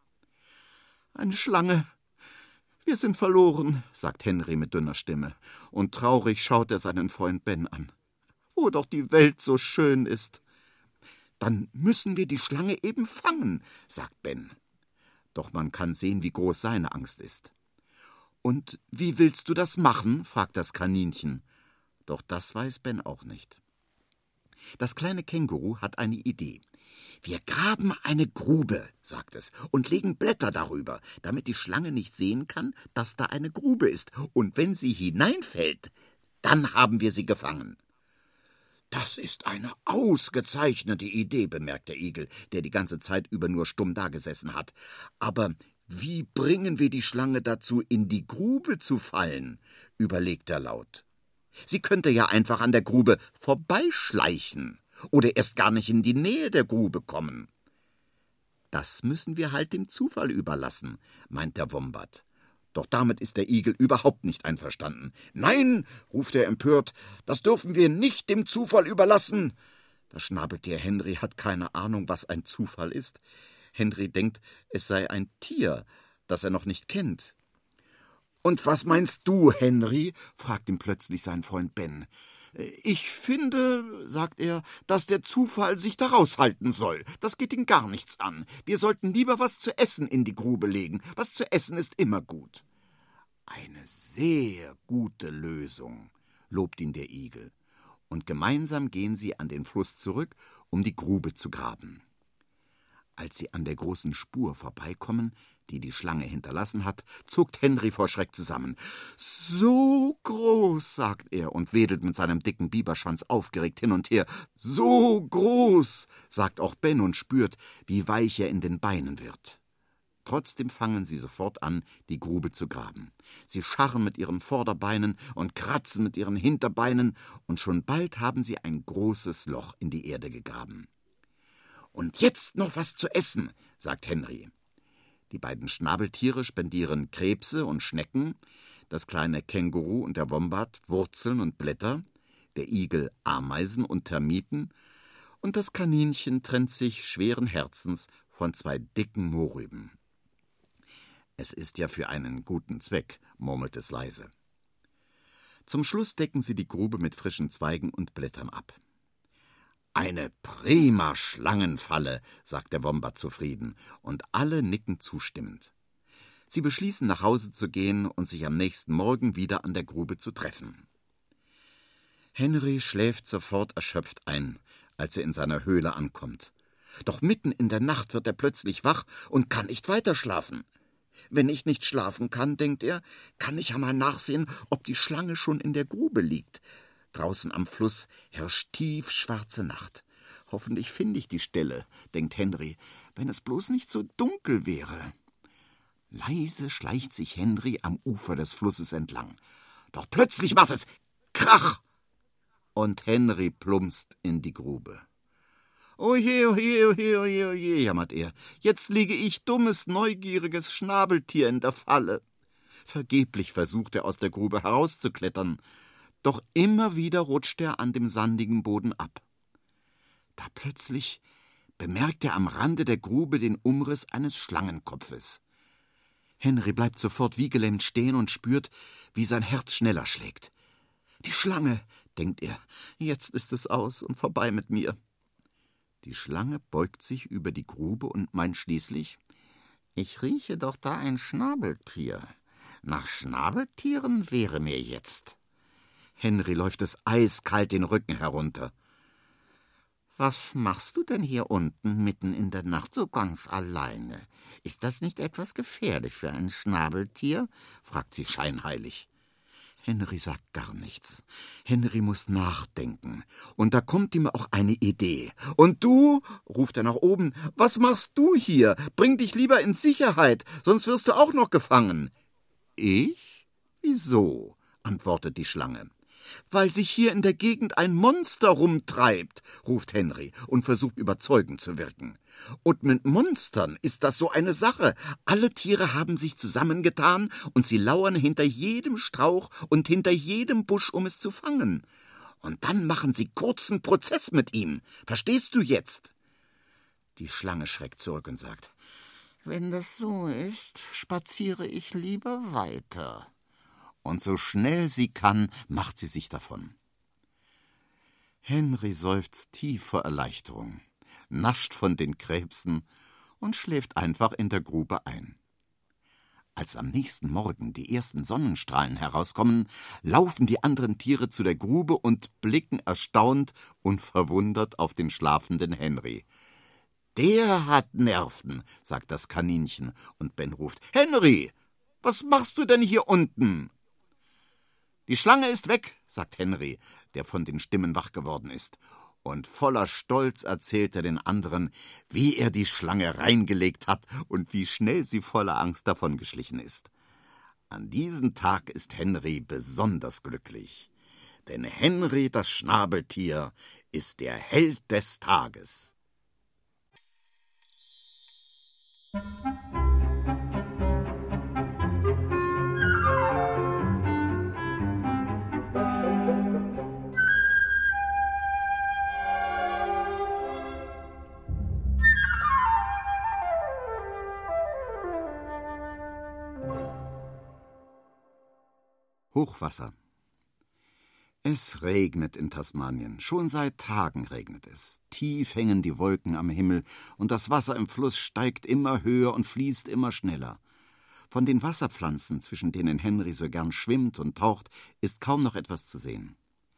»Eine Schlange! Wir sind verloren«, sagt Henry mit dünner Stimme, und traurig schaut er seinen Freund Ben an. »Wo doch die Welt so schön ist!« »Dann müssen wir die Schlange eben fangen«, sagt Ben. Doch man kann sehen, wie groß seine Angst ist. »Und wie willst du das machen?«, fragt das Kaninchen. Doch das weiß Ben auch nicht. Das kleine Känguru hat eine Idee. »Wir graben eine Grube«, sagt es, »und legen Blätter darüber, damit die Schlange nicht sehen kann, dass da eine Grube ist. Und wenn sie hineinfällt, dann haben wir sie gefangen.« »Das ist eine ausgezeichnete Idee«, bemerkt der Igel, der die ganze Zeit über nur stumm dagesessen hat. »Aber wie bringen wir die Schlange dazu, in die Grube zu fallen?«, überlegt er laut. »Sie könnte ja einfach an der Grube vorbeischleichen oder erst gar nicht in die Nähe der Grube kommen.« »Das müssen wir halt dem Zufall überlassen«, meint der Wombat. Doch damit ist der Igel überhaupt nicht einverstanden. »Nein«, ruft er empört, »das dürfen wir nicht dem Zufall überlassen.« Das Schnabeltier Henry hat keine Ahnung, was ein Zufall ist. Henry denkt, es sei ein Tier, das er noch nicht kennt. »Und was meinst du, Henry?«, fragt ihn plötzlich sein Freund Ben. »Ich finde«, sagt er, »dass der Zufall sich da raushalten soll. Das geht ihn gar nichts an. Wir sollten lieber was zu essen in die Grube legen. Was zu essen ist immer gut.« »Eine sehr gute Lösung«, lobt ihn der Igel. Und gemeinsam gehen sie an den Fluss zurück, um die Grube zu graben. Als sie an der großen Spur vorbeikommen, die die Schlange hinterlassen hat, zuckt Henry vor Schreck zusammen. »So groß«, sagt er und wedelt mit seinem dicken Biberschwanz aufgeregt hin und her. »So groß«, sagt auch Ben und spürt, wie weich er in den Beinen wird. Trotzdem fangen sie sofort an, die Grube zu graben. Sie scharren mit ihren Vorderbeinen und kratzen mit ihren Hinterbeinen, und schon bald haben sie ein großes Loch in die Erde gegraben. »Und jetzt noch was zu essen«, sagt Henry. Die beiden Schnabeltiere spendieren Krebse und Schnecken, das kleine Känguru und der Wombat Wurzeln und Blätter, der Igel Ameisen und Termiten, und das Kaninchen trennt sich schweren Herzens von zwei dicken Mohrrüben. »Es ist ja für einen guten Zweck«, murmelt es leise. Zum Schluss decken sie die Grube mit frischen Zweigen und Blättern ab. »Eine prima Schlangenfalle«, sagt der Wombat zufrieden, und alle nicken zustimmend. Sie beschließen, nach Hause zu gehen und sich am nächsten Morgen wieder an der Grube zu treffen. Henry schläft sofort erschöpft ein, als er in seiner Höhle ankommt. Doch mitten in der Nacht wird er plötzlich wach und kann nicht weiterschlafen. Wenn ich nicht schlafen kann, denkt er, kann ich ja mal nachsehen, ob die Schlange schon in der Grube liegt. Draußen am Fluss herrscht tiefschwarze Nacht. Hoffentlich finde ich die Stelle, denkt Henry, wenn es bloß nicht so dunkel wäre. Leise schleicht sich Henry am Ufer des Flusses entlang. Doch plötzlich macht es Krach! Und Henry plumpst in die Grube. Oje, oje, oje, oje, oje, jammert er. Jetzt liege ich, dummes, neugieriges Schnabeltier, in der Falle. Vergeblich versucht er, aus der Grube herauszuklettern, doch immer wieder rutscht er an dem sandigen Boden ab. Da plötzlich bemerkt er am Rande der Grube den Umriss eines Schlangenkopfes. Henry bleibt sofort wie gelähmt stehen und spürt, wie sein Herz schneller schlägt. »Die Schlange«, denkt er, »jetzt ist es aus und vorbei mit mir.« Die Schlange beugt sich über die Grube und meint schließlich, »Ich rieche doch da ein Schnabeltier. Nach Schnabeltieren wäre mir jetzt.« Henry läuft es eiskalt den Rücken herunter. »Was machst du denn hier unten mitten in der Nacht so ganz alleine? Ist das nicht etwas gefährlich für ein Schnabeltier?« fragt sie scheinheilig. Henry sagt gar nichts. Henry muss nachdenken. Und da kommt ihm auch eine Idee. »Und du«, ruft er nach oben, »was machst du hier? Bring dich lieber in Sicherheit, sonst wirst du auch noch gefangen.« »Ich? Wieso?«, antwortet die Schlange. »Weil sich hier in der Gegend ein Monster rumtreibt«, ruft Henry und versucht überzeugend zu wirken. »Und mit Monstern ist das so eine Sache. Alle Tiere haben sich zusammengetan und sie lauern hinter jedem Strauch und hinter jedem Busch, um es zu fangen. Und dann machen sie kurzen Prozess mit ihm. Verstehst du jetzt?« Die Schlange schreckt zurück und sagt, »Wenn das so ist, spaziere ich lieber weiter.« Und so schnell sie kann, macht sie sich davon. Henry seufzt tief vor Erleichterung, nascht von den Krebsen und schläft einfach in der Grube ein. Als am nächsten Morgen die ersten Sonnenstrahlen herauskommen, laufen die anderen Tiere zu der Grube und blicken erstaunt und verwundert auf den schlafenden Henry. »Der hat Nerven«, sagt das Kaninchen, und Ben ruft, »Henry, was machst du denn hier unten?« »Die Schlange ist weg«, sagt Henry, der von den Stimmen wach geworden ist. Und voller Stolz erzählt er den anderen, wie er die Schlange reingelegt hat und wie schnell sie voller Angst davongeschlichen ist. An diesem Tag ist Henry besonders glücklich. Denn Henry, das Schnabeltier, ist der Held des Tages. Hochwasser. Es regnet in Tasmanien. Schon seit Tagen regnet es. Tief hängen die Wolken am Himmel und das Wasser im Fluss steigt immer höher und fließt immer schneller. Von den Wasserpflanzen, zwischen denen Henry so gern schwimmt und taucht, ist kaum noch etwas zu sehen.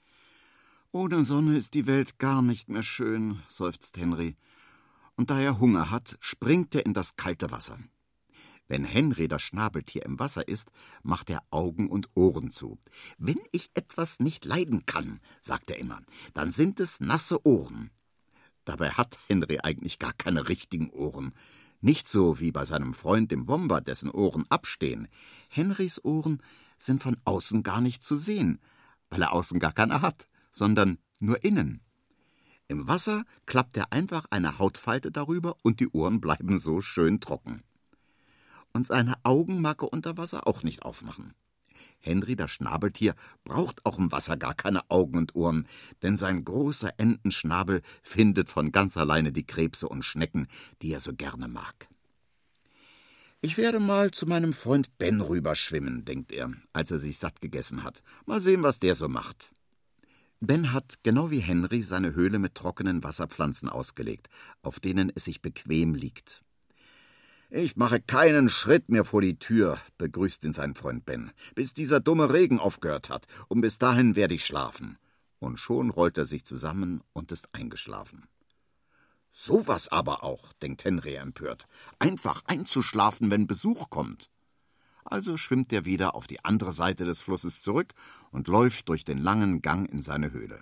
»Ohne Sonne ist die Welt gar nicht mehr schön«, seufzt Henry. Und da er Hunger hat, springt er in das kalte Wasser. Wenn Henry, das Schnabeltier, im Wasser ist, macht er Augen und Ohren zu. »Wenn ich etwas nicht leiden kann«, sagt er immer, »dann sind es nasse Ohren.« Dabei hat Henry eigentlich gar keine richtigen Ohren. Nicht so wie bei seinem Freund dem Wombat, dessen Ohren abstehen. Henrys Ohren sind von außen gar nicht zu sehen, weil er außen gar keine hat, sondern nur innen. Im Wasser klappt er einfach eine Hautfalte darüber und die Ohren bleiben so schön trocken. Und seine Augen mag er unter Wasser auch nicht aufmachen. Henry, das Schnabeltier, braucht auch im Wasser gar keine Augen und Ohren, denn sein großer Entenschnabel findet von ganz alleine die Krebse und Schnecken, die er so gerne mag. »Ich werde mal zu meinem Freund Ben rüberschwimmen«, denkt er, als er sich satt gegessen hat. »Mal sehen, was der so macht.« Ben hat, genau wie Henry, seine Höhle mit trockenen Wasserpflanzen ausgelegt, auf denen es sich bequem liegt. »Ich mache keinen Schritt mehr vor die Tür«, begrüßt ihn sein Freund Ben, »bis dieser dumme Regen aufgehört hat, und bis dahin werde ich schlafen.« Und schon rollt er sich zusammen und ist eingeschlafen. »So was aber auch«, denkt Henry empört, »einfach einzuschlafen, wenn Besuch kommt.« Also schwimmt er wieder auf die andere Seite des Flusses zurück und läuft durch den langen Gang in seine Höhle.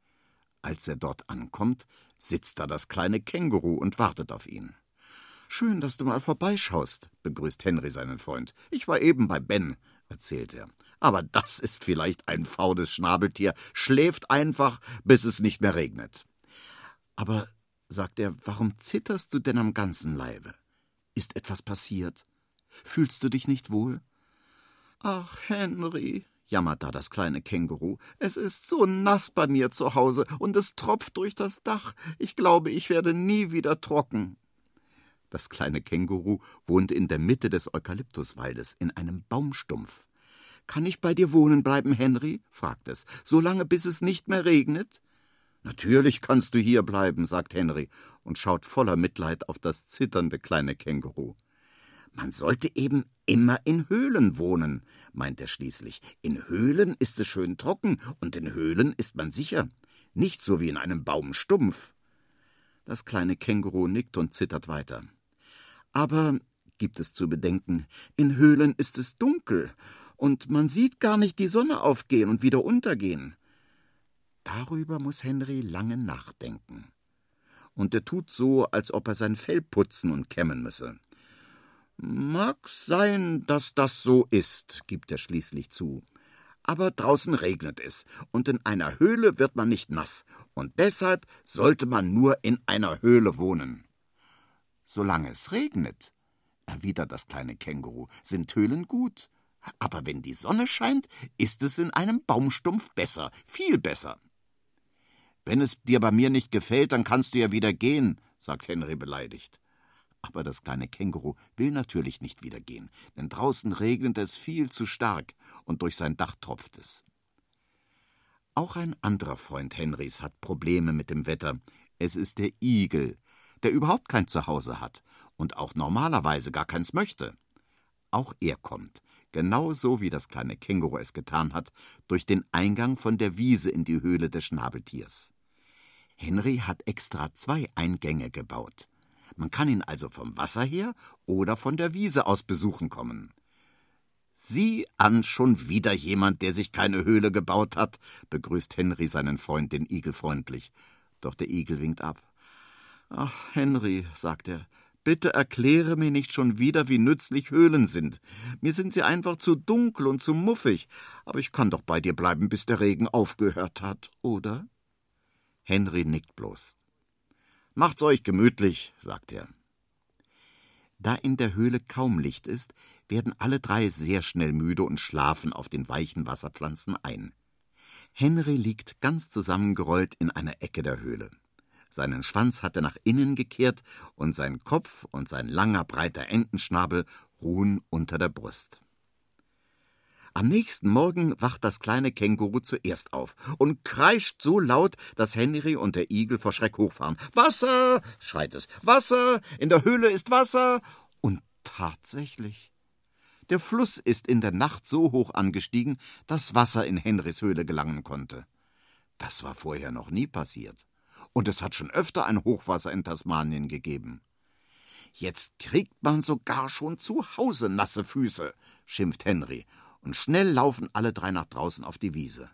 Als er dort ankommt, sitzt da das kleine Känguru und wartet auf ihn. »Schön, dass du mal vorbeischaust«, begrüßt Henry seinen Freund. »Ich war eben bei Ben«, erzählt er. »Aber das ist vielleicht ein faules Schnabeltier, schläft einfach, bis es nicht mehr regnet.« »Aber sagt er, »warum zitterst du denn am ganzen Leibe? Ist etwas passiert? Fühlst du dich nicht wohl?« »Ach, Henry«, jammert da das kleine Känguru, »es ist so nass bei mir zu Hause und es tropft durch das Dach. Ich glaube, ich werde nie wieder trocken.« Das kleine Känguru wohnt in der Mitte des Eukalyptuswaldes, in einem Baumstumpf. »Kann ich bei dir wohnen bleiben, Henry?« fragt es, »so lange, bis es nicht mehr regnet?« »Natürlich kannst du hier bleiben«, sagt Henry und schaut voller Mitleid auf das zitternde kleine Känguru. »Man sollte eben immer in Höhlen wohnen«, meint er schließlich. »In Höhlen ist es schön trocken und in Höhlen ist man sicher. Nicht so wie in einem Baumstumpf.« Das kleine Känguru nickt und zittert weiter. »Aber«, gibt es zu bedenken, »in Höhlen ist es dunkel und man sieht gar nicht die Sonne aufgehen und wieder untergehen.« Darüber muss Henry lange nachdenken. Und er tut so, als ob er sein Fell putzen und kämmen müsse. »Mag sein, dass das so ist«, gibt er schließlich zu. »Aber draußen regnet es, und in einer Höhle wird man nicht nass, und deshalb sollte man nur in einer Höhle wohnen.« »Solange es regnet«, erwidert das kleine Känguru, »sind Höhlen gut. Aber wenn die Sonne scheint, ist es in einem Baumstumpf besser, viel besser.« »Wenn es dir bei mir nicht gefällt, dann kannst du ja wieder gehen«, sagt Henry beleidigt. Aber das kleine Känguru will natürlich nicht wieder gehen, denn draußen regnet es viel zu stark und durch sein Dach tropft es. Auch ein anderer Freund Henrys hat Probleme mit dem Wetter. Es ist der Igel, der überhaupt kein Zuhause hat und auch normalerweise gar keins möchte. Auch er kommt, genauso wie das kleine Känguru es getan hat, durch den Eingang von der Wiese in die Höhle des Schnabeltiers. Henry hat extra zwei Eingänge gebaut. Man kann ihn also vom Wasser her oder von der Wiese aus besuchen kommen. »Sieh an, schon wieder jemand, der sich keine Höhle gebaut hat«, begrüßt Henry seinen Freund, den Igel, freundlich. Doch der Igel winkt ab. »Ach, Henry«, sagt er, »bitte erkläre mir nicht schon wieder, wie nützlich Höhlen sind. Mir sind sie einfach zu dunkel und zu muffig, aber ich kann doch bei dir bleiben, bis der Regen aufgehört hat, oder?« Henry nickt bloß. »Macht's euch gemütlich«, sagt er. Da in der Höhle kaum Licht ist, werden alle drei sehr schnell müde und schlafen auf den weichen Wasserpflanzen ein. Henry liegt ganz zusammengerollt in einer Ecke der Höhle. Seinen Schwanz hat er nach innen gekehrt und sein Kopf und sein langer, breiter Entenschnabel ruhen unter der Brust. Am nächsten Morgen wacht das kleine Känguru zuerst auf und kreischt so laut, dass Henry und der Igel vor Schreck hochfahren. »Wasser«, schreit es, »Wasser! In der Höhle ist Wasser!« Und tatsächlich, der Fluss ist in der Nacht so hoch angestiegen, dass Wasser in Henrys Höhle gelangen konnte. Das war vorher noch nie passiert. Und es hat schon öfter ein Hochwasser in Tasmanien gegeben. »Jetzt kriegt man sogar schon zu Hause nasse Füße«, schimpft Henry. Und schnell laufen alle drei nach draußen auf die Wiese.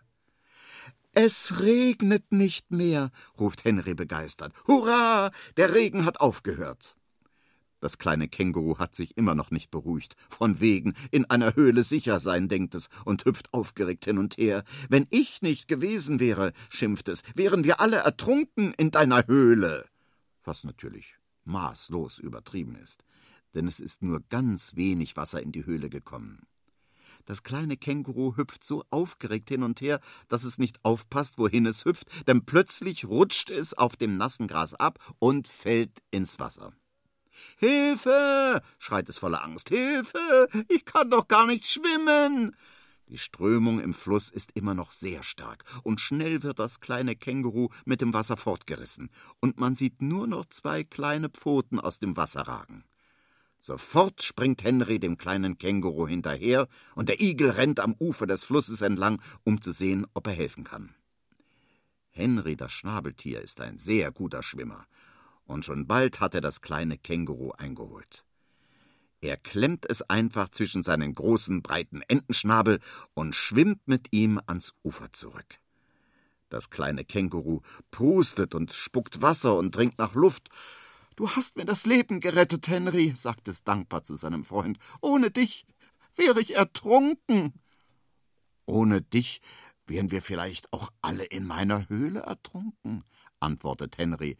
»Es regnet nicht mehr«, ruft Henry begeistert. »Hurra, der Regen hat aufgehört.« Das kleine Känguru hat sich immer noch nicht beruhigt. Von wegen in einer Höhle sicher sein, denkt es und hüpft aufgeregt hin und her. »Wenn ich nicht gewesen wäre«, schimpft es, »wären wir alle ertrunken in deiner Höhle.« Was natürlich maßlos übertrieben ist, denn es ist nur ganz wenig Wasser in die Höhle gekommen. Das kleine Känguru hüpft so aufgeregt hin und her, dass es nicht aufpasst, wohin es hüpft, denn plötzlich rutscht es auf dem nassen Gras ab und fällt ins Wasser. »Hilfe«, schreit es voller Angst, »Hilfe, ich kann doch gar nicht schwimmen!« Die Strömung im Fluss ist immer noch sehr stark, und schnell wird das kleine Känguru mit dem Wasser fortgerissen, und man sieht nur noch zwei kleine Pfoten aus dem Wasser ragen. Sofort springt Henry dem kleinen Känguru hinterher, und der Igel rennt am Ufer des Flusses entlang, um zu sehen, ob er helfen kann. Henry, das Schnabeltier, ist ein sehr guter Schwimmer, und schon bald hat er das kleine Känguru eingeholt. Er klemmt es einfach zwischen seinen großen, breiten Entenschnabel und schwimmt mit ihm ans Ufer zurück. Das kleine Känguru prustet und spuckt Wasser und dringt nach Luft. »Du hast mir das Leben gerettet, Henry«, sagt es dankbar zu seinem Freund. »Ohne dich wäre ich ertrunken.« »Ohne dich wären wir vielleicht auch alle in meiner Höhle ertrunken«, antwortet Henry,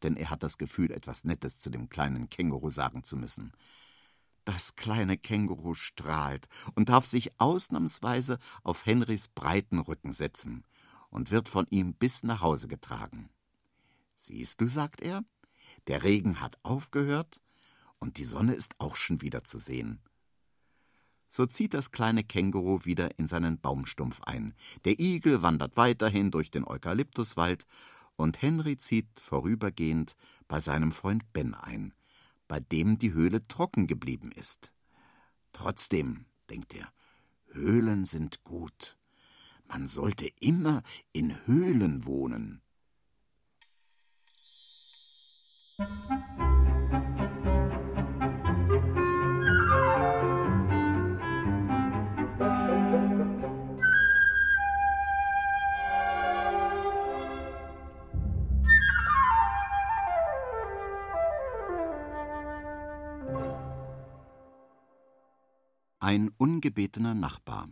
denn er hat das Gefühl, etwas Nettes zu dem kleinen Känguru sagen zu müssen. Das kleine Känguru strahlt und darf sich ausnahmsweise auf Henrys breiten Rücken setzen und wird von ihm bis nach Hause getragen. »Siehst du«, sagt er, »der Regen hat aufgehört und die Sonne ist auch schon wieder zu sehen.« So zieht das kleine Känguru wieder in seinen Baumstumpf ein. Der Igel wandert weiterhin durch den Eukalyptuswald und Henry zieht vorübergehend bei seinem Freund Ben ein, bei dem die Höhle trocken geblieben ist. Trotzdem, denkt er, Höhlen sind gut. Man sollte immer in Höhlen wohnen. Ein ungebetener Nachbar.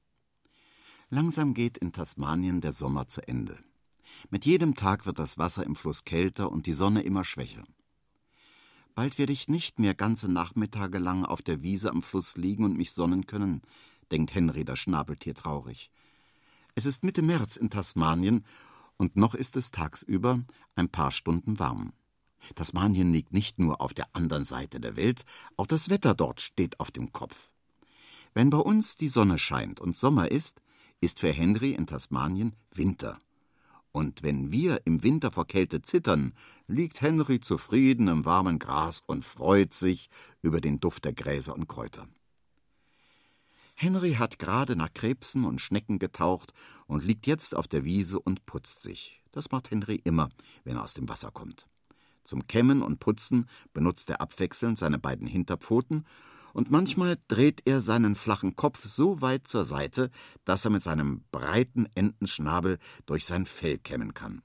Langsam geht in Tasmanien der Sommer zu Ende. Mit jedem Tag wird das Wasser im Fluss kälter und die Sonne immer schwächer. Bald werde ich nicht mehr ganze Nachmittage lang auf der Wiese am Fluss liegen und mich sonnen können, denkt Henry, das Schnabeltier, traurig. Es ist Mitte März in Tasmanien und noch ist es tagsüber ein paar Stunden warm. Tasmanien liegt nicht nur auf der anderen Seite der Welt, auch das Wetter dort steht auf dem Kopf. Wenn bei uns die Sonne scheint und Sommer ist, ist für Henry in Tasmanien Winter. Und wenn wir im Winter vor Kälte zittern, liegt Henry zufrieden im warmen Gras und freut sich über den Duft der Gräser und Kräuter. Henry hat gerade nach Krebsen und Schnecken getaucht und liegt jetzt auf der Wiese und putzt sich. Das macht Henry immer, wenn er aus dem Wasser kommt. Zum Kämmen und Putzen benutzt er abwechselnd seine beiden Hinterpfoten und manchmal dreht er seinen flachen Kopf so weit zur Seite, dass er mit seinem breiten Entenschnabel durch sein Fell kämmen kann.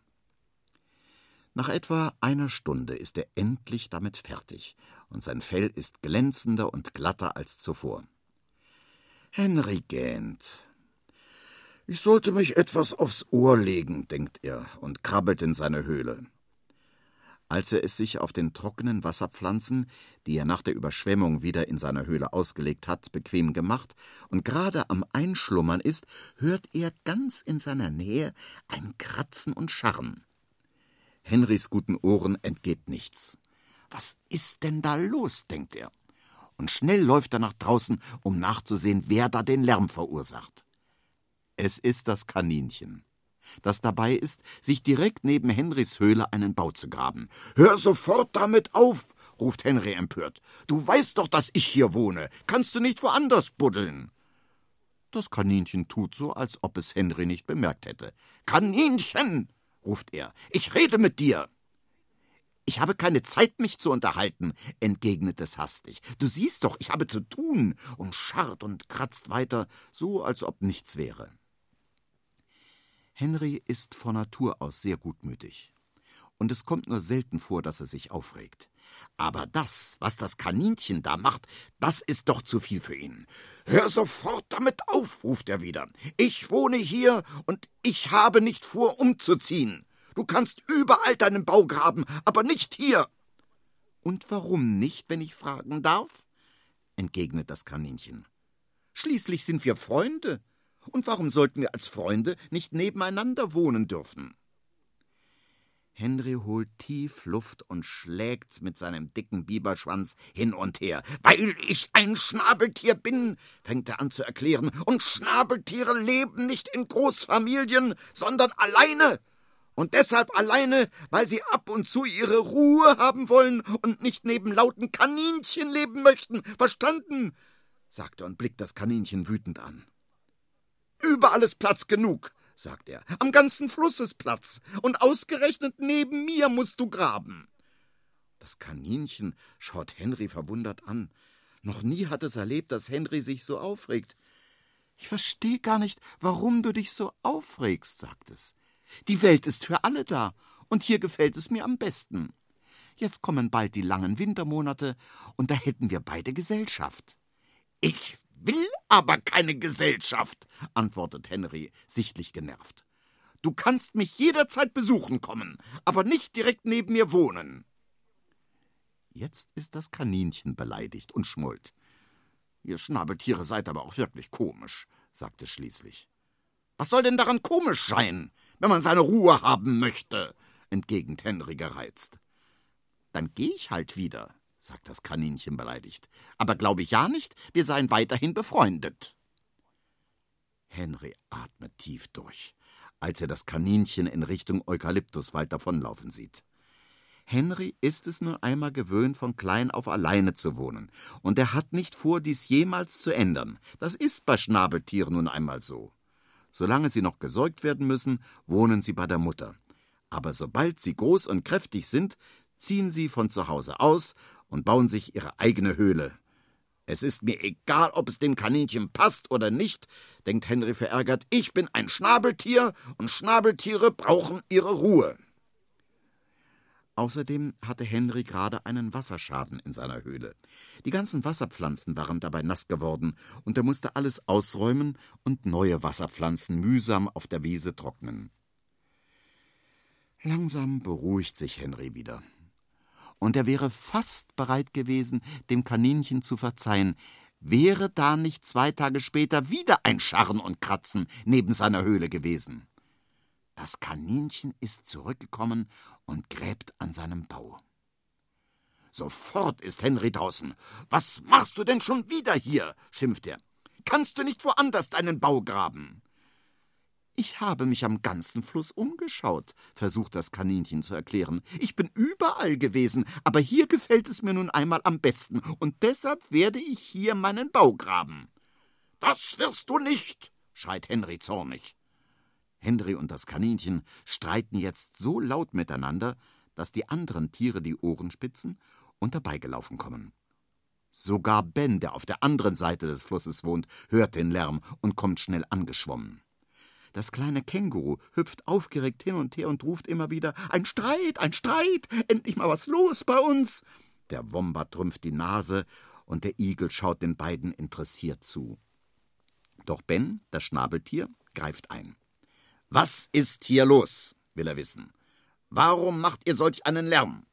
Nach etwa einer Stunde ist er endlich damit fertig, und sein Fell ist glänzender und glatter als zuvor. Henry gähnt. »Ich sollte mich etwas aufs Ohr legen«, denkt er und krabbelt in seine Höhle. Als er es sich auf den trockenen Wasserpflanzen, die er nach der Überschwemmung wieder in seiner Höhle ausgelegt hat, bequem gemacht und gerade am Einschlummern ist, hört er ganz in seiner Nähe ein Kratzen und Scharren. Henrys guten Ohren entgeht nichts. »Was ist denn da los?«, denkt er. Und schnell läuft er nach draußen, um nachzusehen, wer da den Lärm verursacht. Es ist das Kaninchen, das dabei ist, sich direkt neben Henrys Höhle einen Bau zu graben. »Hör sofort damit auf«, ruft Henry empört. »Du weißt doch, dass ich hier wohne. Kannst du nicht woanders buddeln?« Das Kaninchen tut so, als ob es Henry nicht bemerkt hätte. »Kaninchen«, ruft er, »ich rede mit dir.« »Ich habe keine Zeit, mich zu unterhalten«, entgegnet es hastig. »Du siehst doch, ich habe zu tun«, und scharrt und kratzt weiter, so als ob nichts wäre. Henry ist von Natur aus sehr gutmütig. Und es kommt nur selten vor, dass er sich aufregt. Aber das, was das Kaninchen da macht, das ist doch zu viel für ihn. »Hör sofort damit auf«, ruft er wieder. »Ich wohne hier und ich habe nicht vor, umzuziehen. Du kannst überall deinen Bau graben, aber nicht hier.« »Und warum nicht, wenn ich fragen darf?«, entgegnet das Kaninchen. »Schließlich sind wir Freunde. Und warum sollten wir als Freunde nicht nebeneinander wohnen dürfen?« Henry holt tief Luft und schlägt mit seinem dicken Biberschwanz hin und her. »Weil ich ein Schnabeltier bin«, fängt er an zu erklären, »und Schnabeltiere leben nicht in Großfamilien, sondern alleine. Und deshalb alleine, weil sie ab und zu ihre Ruhe haben wollen und nicht neben lauten Kaninchen leben möchten. Verstanden?«, sagt er und blickt das Kaninchen wütend an. »Überall ist Platz genug«, sagt er. »Am ganzen Fluss ist Platz. Und ausgerechnet neben mir musst du graben.« Das Kaninchen schaut Henry verwundert an. Noch nie hat es erlebt, dass Henry sich so aufregt. »Ich verstehe gar nicht, warum du dich so aufregst«, sagt es. »Die Welt ist für alle da, und hier gefällt es mir am besten. Jetzt kommen bald die langen Wintermonate, und da hätten wir beide Gesellschaft.« »Ich will aber keine Gesellschaft«, antwortet Henry, sichtlich genervt. Du kannst mich jederzeit besuchen kommen, aber nicht direkt neben mir wohnen. Jetzt ist das Kaninchen beleidigt und schmollt. Ihr Schnabeltiere seid aber auch wirklich komisch, sagte schließlich. Was soll denn daran komisch sein, wenn man seine Ruhe haben möchte, entgegnet Henry gereizt. Dann geh ich halt wieder, sagt das Kaninchen beleidigt. Aber glaube ich ja nicht, wir seien weiterhin befreundet. Henry atmet tief durch, als er das Kaninchen in Richtung Eukalyptuswald davonlaufen sieht. Henry ist es nun einmal gewöhnt, von klein auf alleine zu wohnen, und er hat nicht vor, dies jemals zu ändern. Das ist bei Schnabeltieren nun einmal so. Solange sie noch gesäugt werden müssen, wohnen sie bei der Mutter. Aber sobald sie groß und kräftig sind, ziehen sie von zu Hause aus und bauen sich ihre eigene Höhle. Es ist mir egal, ob es dem Kaninchen passt oder nicht, denkt Henry verärgert. Ich bin ein Schnabeltier und Schnabeltiere brauchen ihre Ruhe. Außerdem hatte Henry gerade einen Wasserschaden in seiner Höhle. Die ganzen Wasserpflanzen waren dabei nass geworden, und er musste alles ausräumen und neue Wasserpflanzen mühsam auf der Wiese trocknen. Langsam beruhigt sich Henry wieder. Und er wäre fast bereit gewesen, dem Kaninchen zu verzeihen, wäre da nicht zwei Tage später wieder ein Scharren und Kratzen neben seiner Höhle gewesen. Das Kaninchen ist zurückgekommen und gräbt an seinem Bau. Sofort ist Henry draußen. »Was machst du denn schon wieder hier?« schimpft er. »Kannst du nicht woanders deinen Bau graben?« »Ich habe mich am ganzen Fluss umgeschaut«, versucht das Kaninchen zu erklären. »Ich bin überall gewesen, aber hier gefällt es mir nun einmal am besten, und deshalb werde ich hier meinen Bau graben.« »Das wirst du nicht«, schreit Henry zornig. Henry und das Kaninchen streiten jetzt so laut miteinander, dass die anderen Tiere die Ohren spitzen und herbeigelaufen kommen. Sogar Ben, der auf der anderen Seite des Flusses wohnt, hört den Lärm und kommt schnell angeschwommen. Das kleine Känguru hüpft aufgeregt hin und her und ruft immer wieder, »Ein Streit, ein Streit, endlich mal was los bei uns!« Der Wombat rümpft die Nase und der Igel schaut den beiden interessiert zu. Doch Ben, das Schnabeltier, greift ein. »Was ist hier los?« will er wissen. »Warum macht ihr solch einen Lärm?«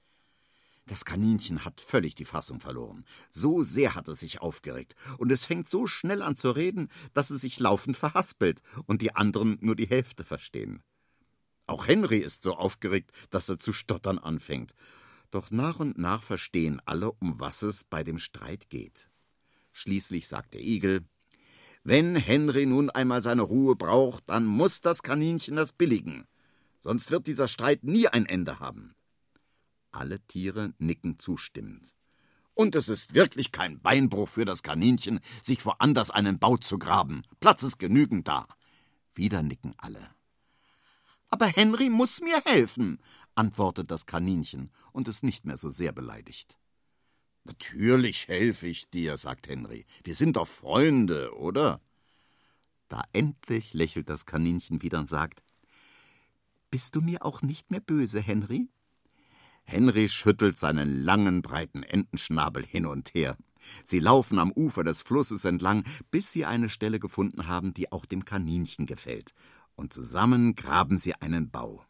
Das Kaninchen hat völlig die Fassung verloren. So sehr hat es sich aufgeregt. Und es fängt so schnell an zu reden, dass es sich laufend verhaspelt und die anderen nur die Hälfte verstehen. Auch Henry ist so aufgeregt, dass er zu stottern anfängt. Doch nach und nach verstehen alle, um was es bei dem Streit geht. Schließlich sagt der Igel, »Wenn Henry nun einmal seine Ruhe braucht, dann muss das Kaninchen das billigen. Sonst wird dieser Streit nie ein Ende haben.« Alle Tiere nicken zustimmend. »Und es ist wirklich kein Beinbruch für das Kaninchen, sich woanders einen Bau zu graben. Platz ist genügend da.« Wieder nicken alle. »Aber Henry muss mir helfen«, antwortet das Kaninchen und ist nicht mehr so sehr beleidigt. »Natürlich helfe ich dir«, sagt Henry. »Wir sind doch Freunde, oder?« Da endlich lächelt das Kaninchen wieder und sagt, »Bist du mir auch nicht mehr böse, Henry?« Henry schüttelt seinen langen, breiten Entenschnabel hin und her. Sie laufen am Ufer des Flusses entlang, bis sie eine Stelle gefunden haben, die auch dem Kaninchen gefällt. Und zusammen graben sie einen Bau.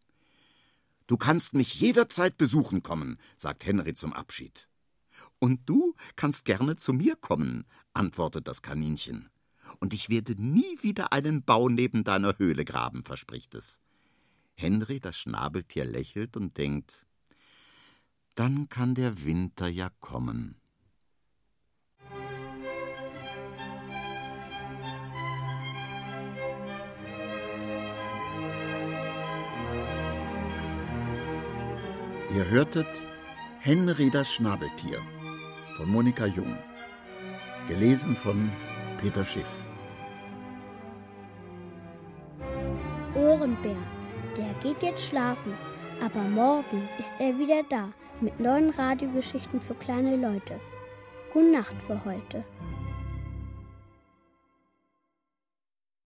»Du kannst mich jederzeit besuchen kommen«, sagt Henry zum Abschied. »Und du kannst gerne zu mir kommen«, antwortet das Kaninchen. »Und ich werde nie wieder einen Bau neben deiner Höhle graben«, verspricht es. Henry, das Schnabeltier, lächelt und denkt, dann kann der Winter ja kommen. Ihr hörtet Henry, das Schnabeltier von Monika Jung, gelesen von Peter Schiff. Ohrenbär, der geht jetzt schlafen, aber morgen ist er wieder da mit neuen Radiogeschichten für kleine Leute. Gute Nacht für heute.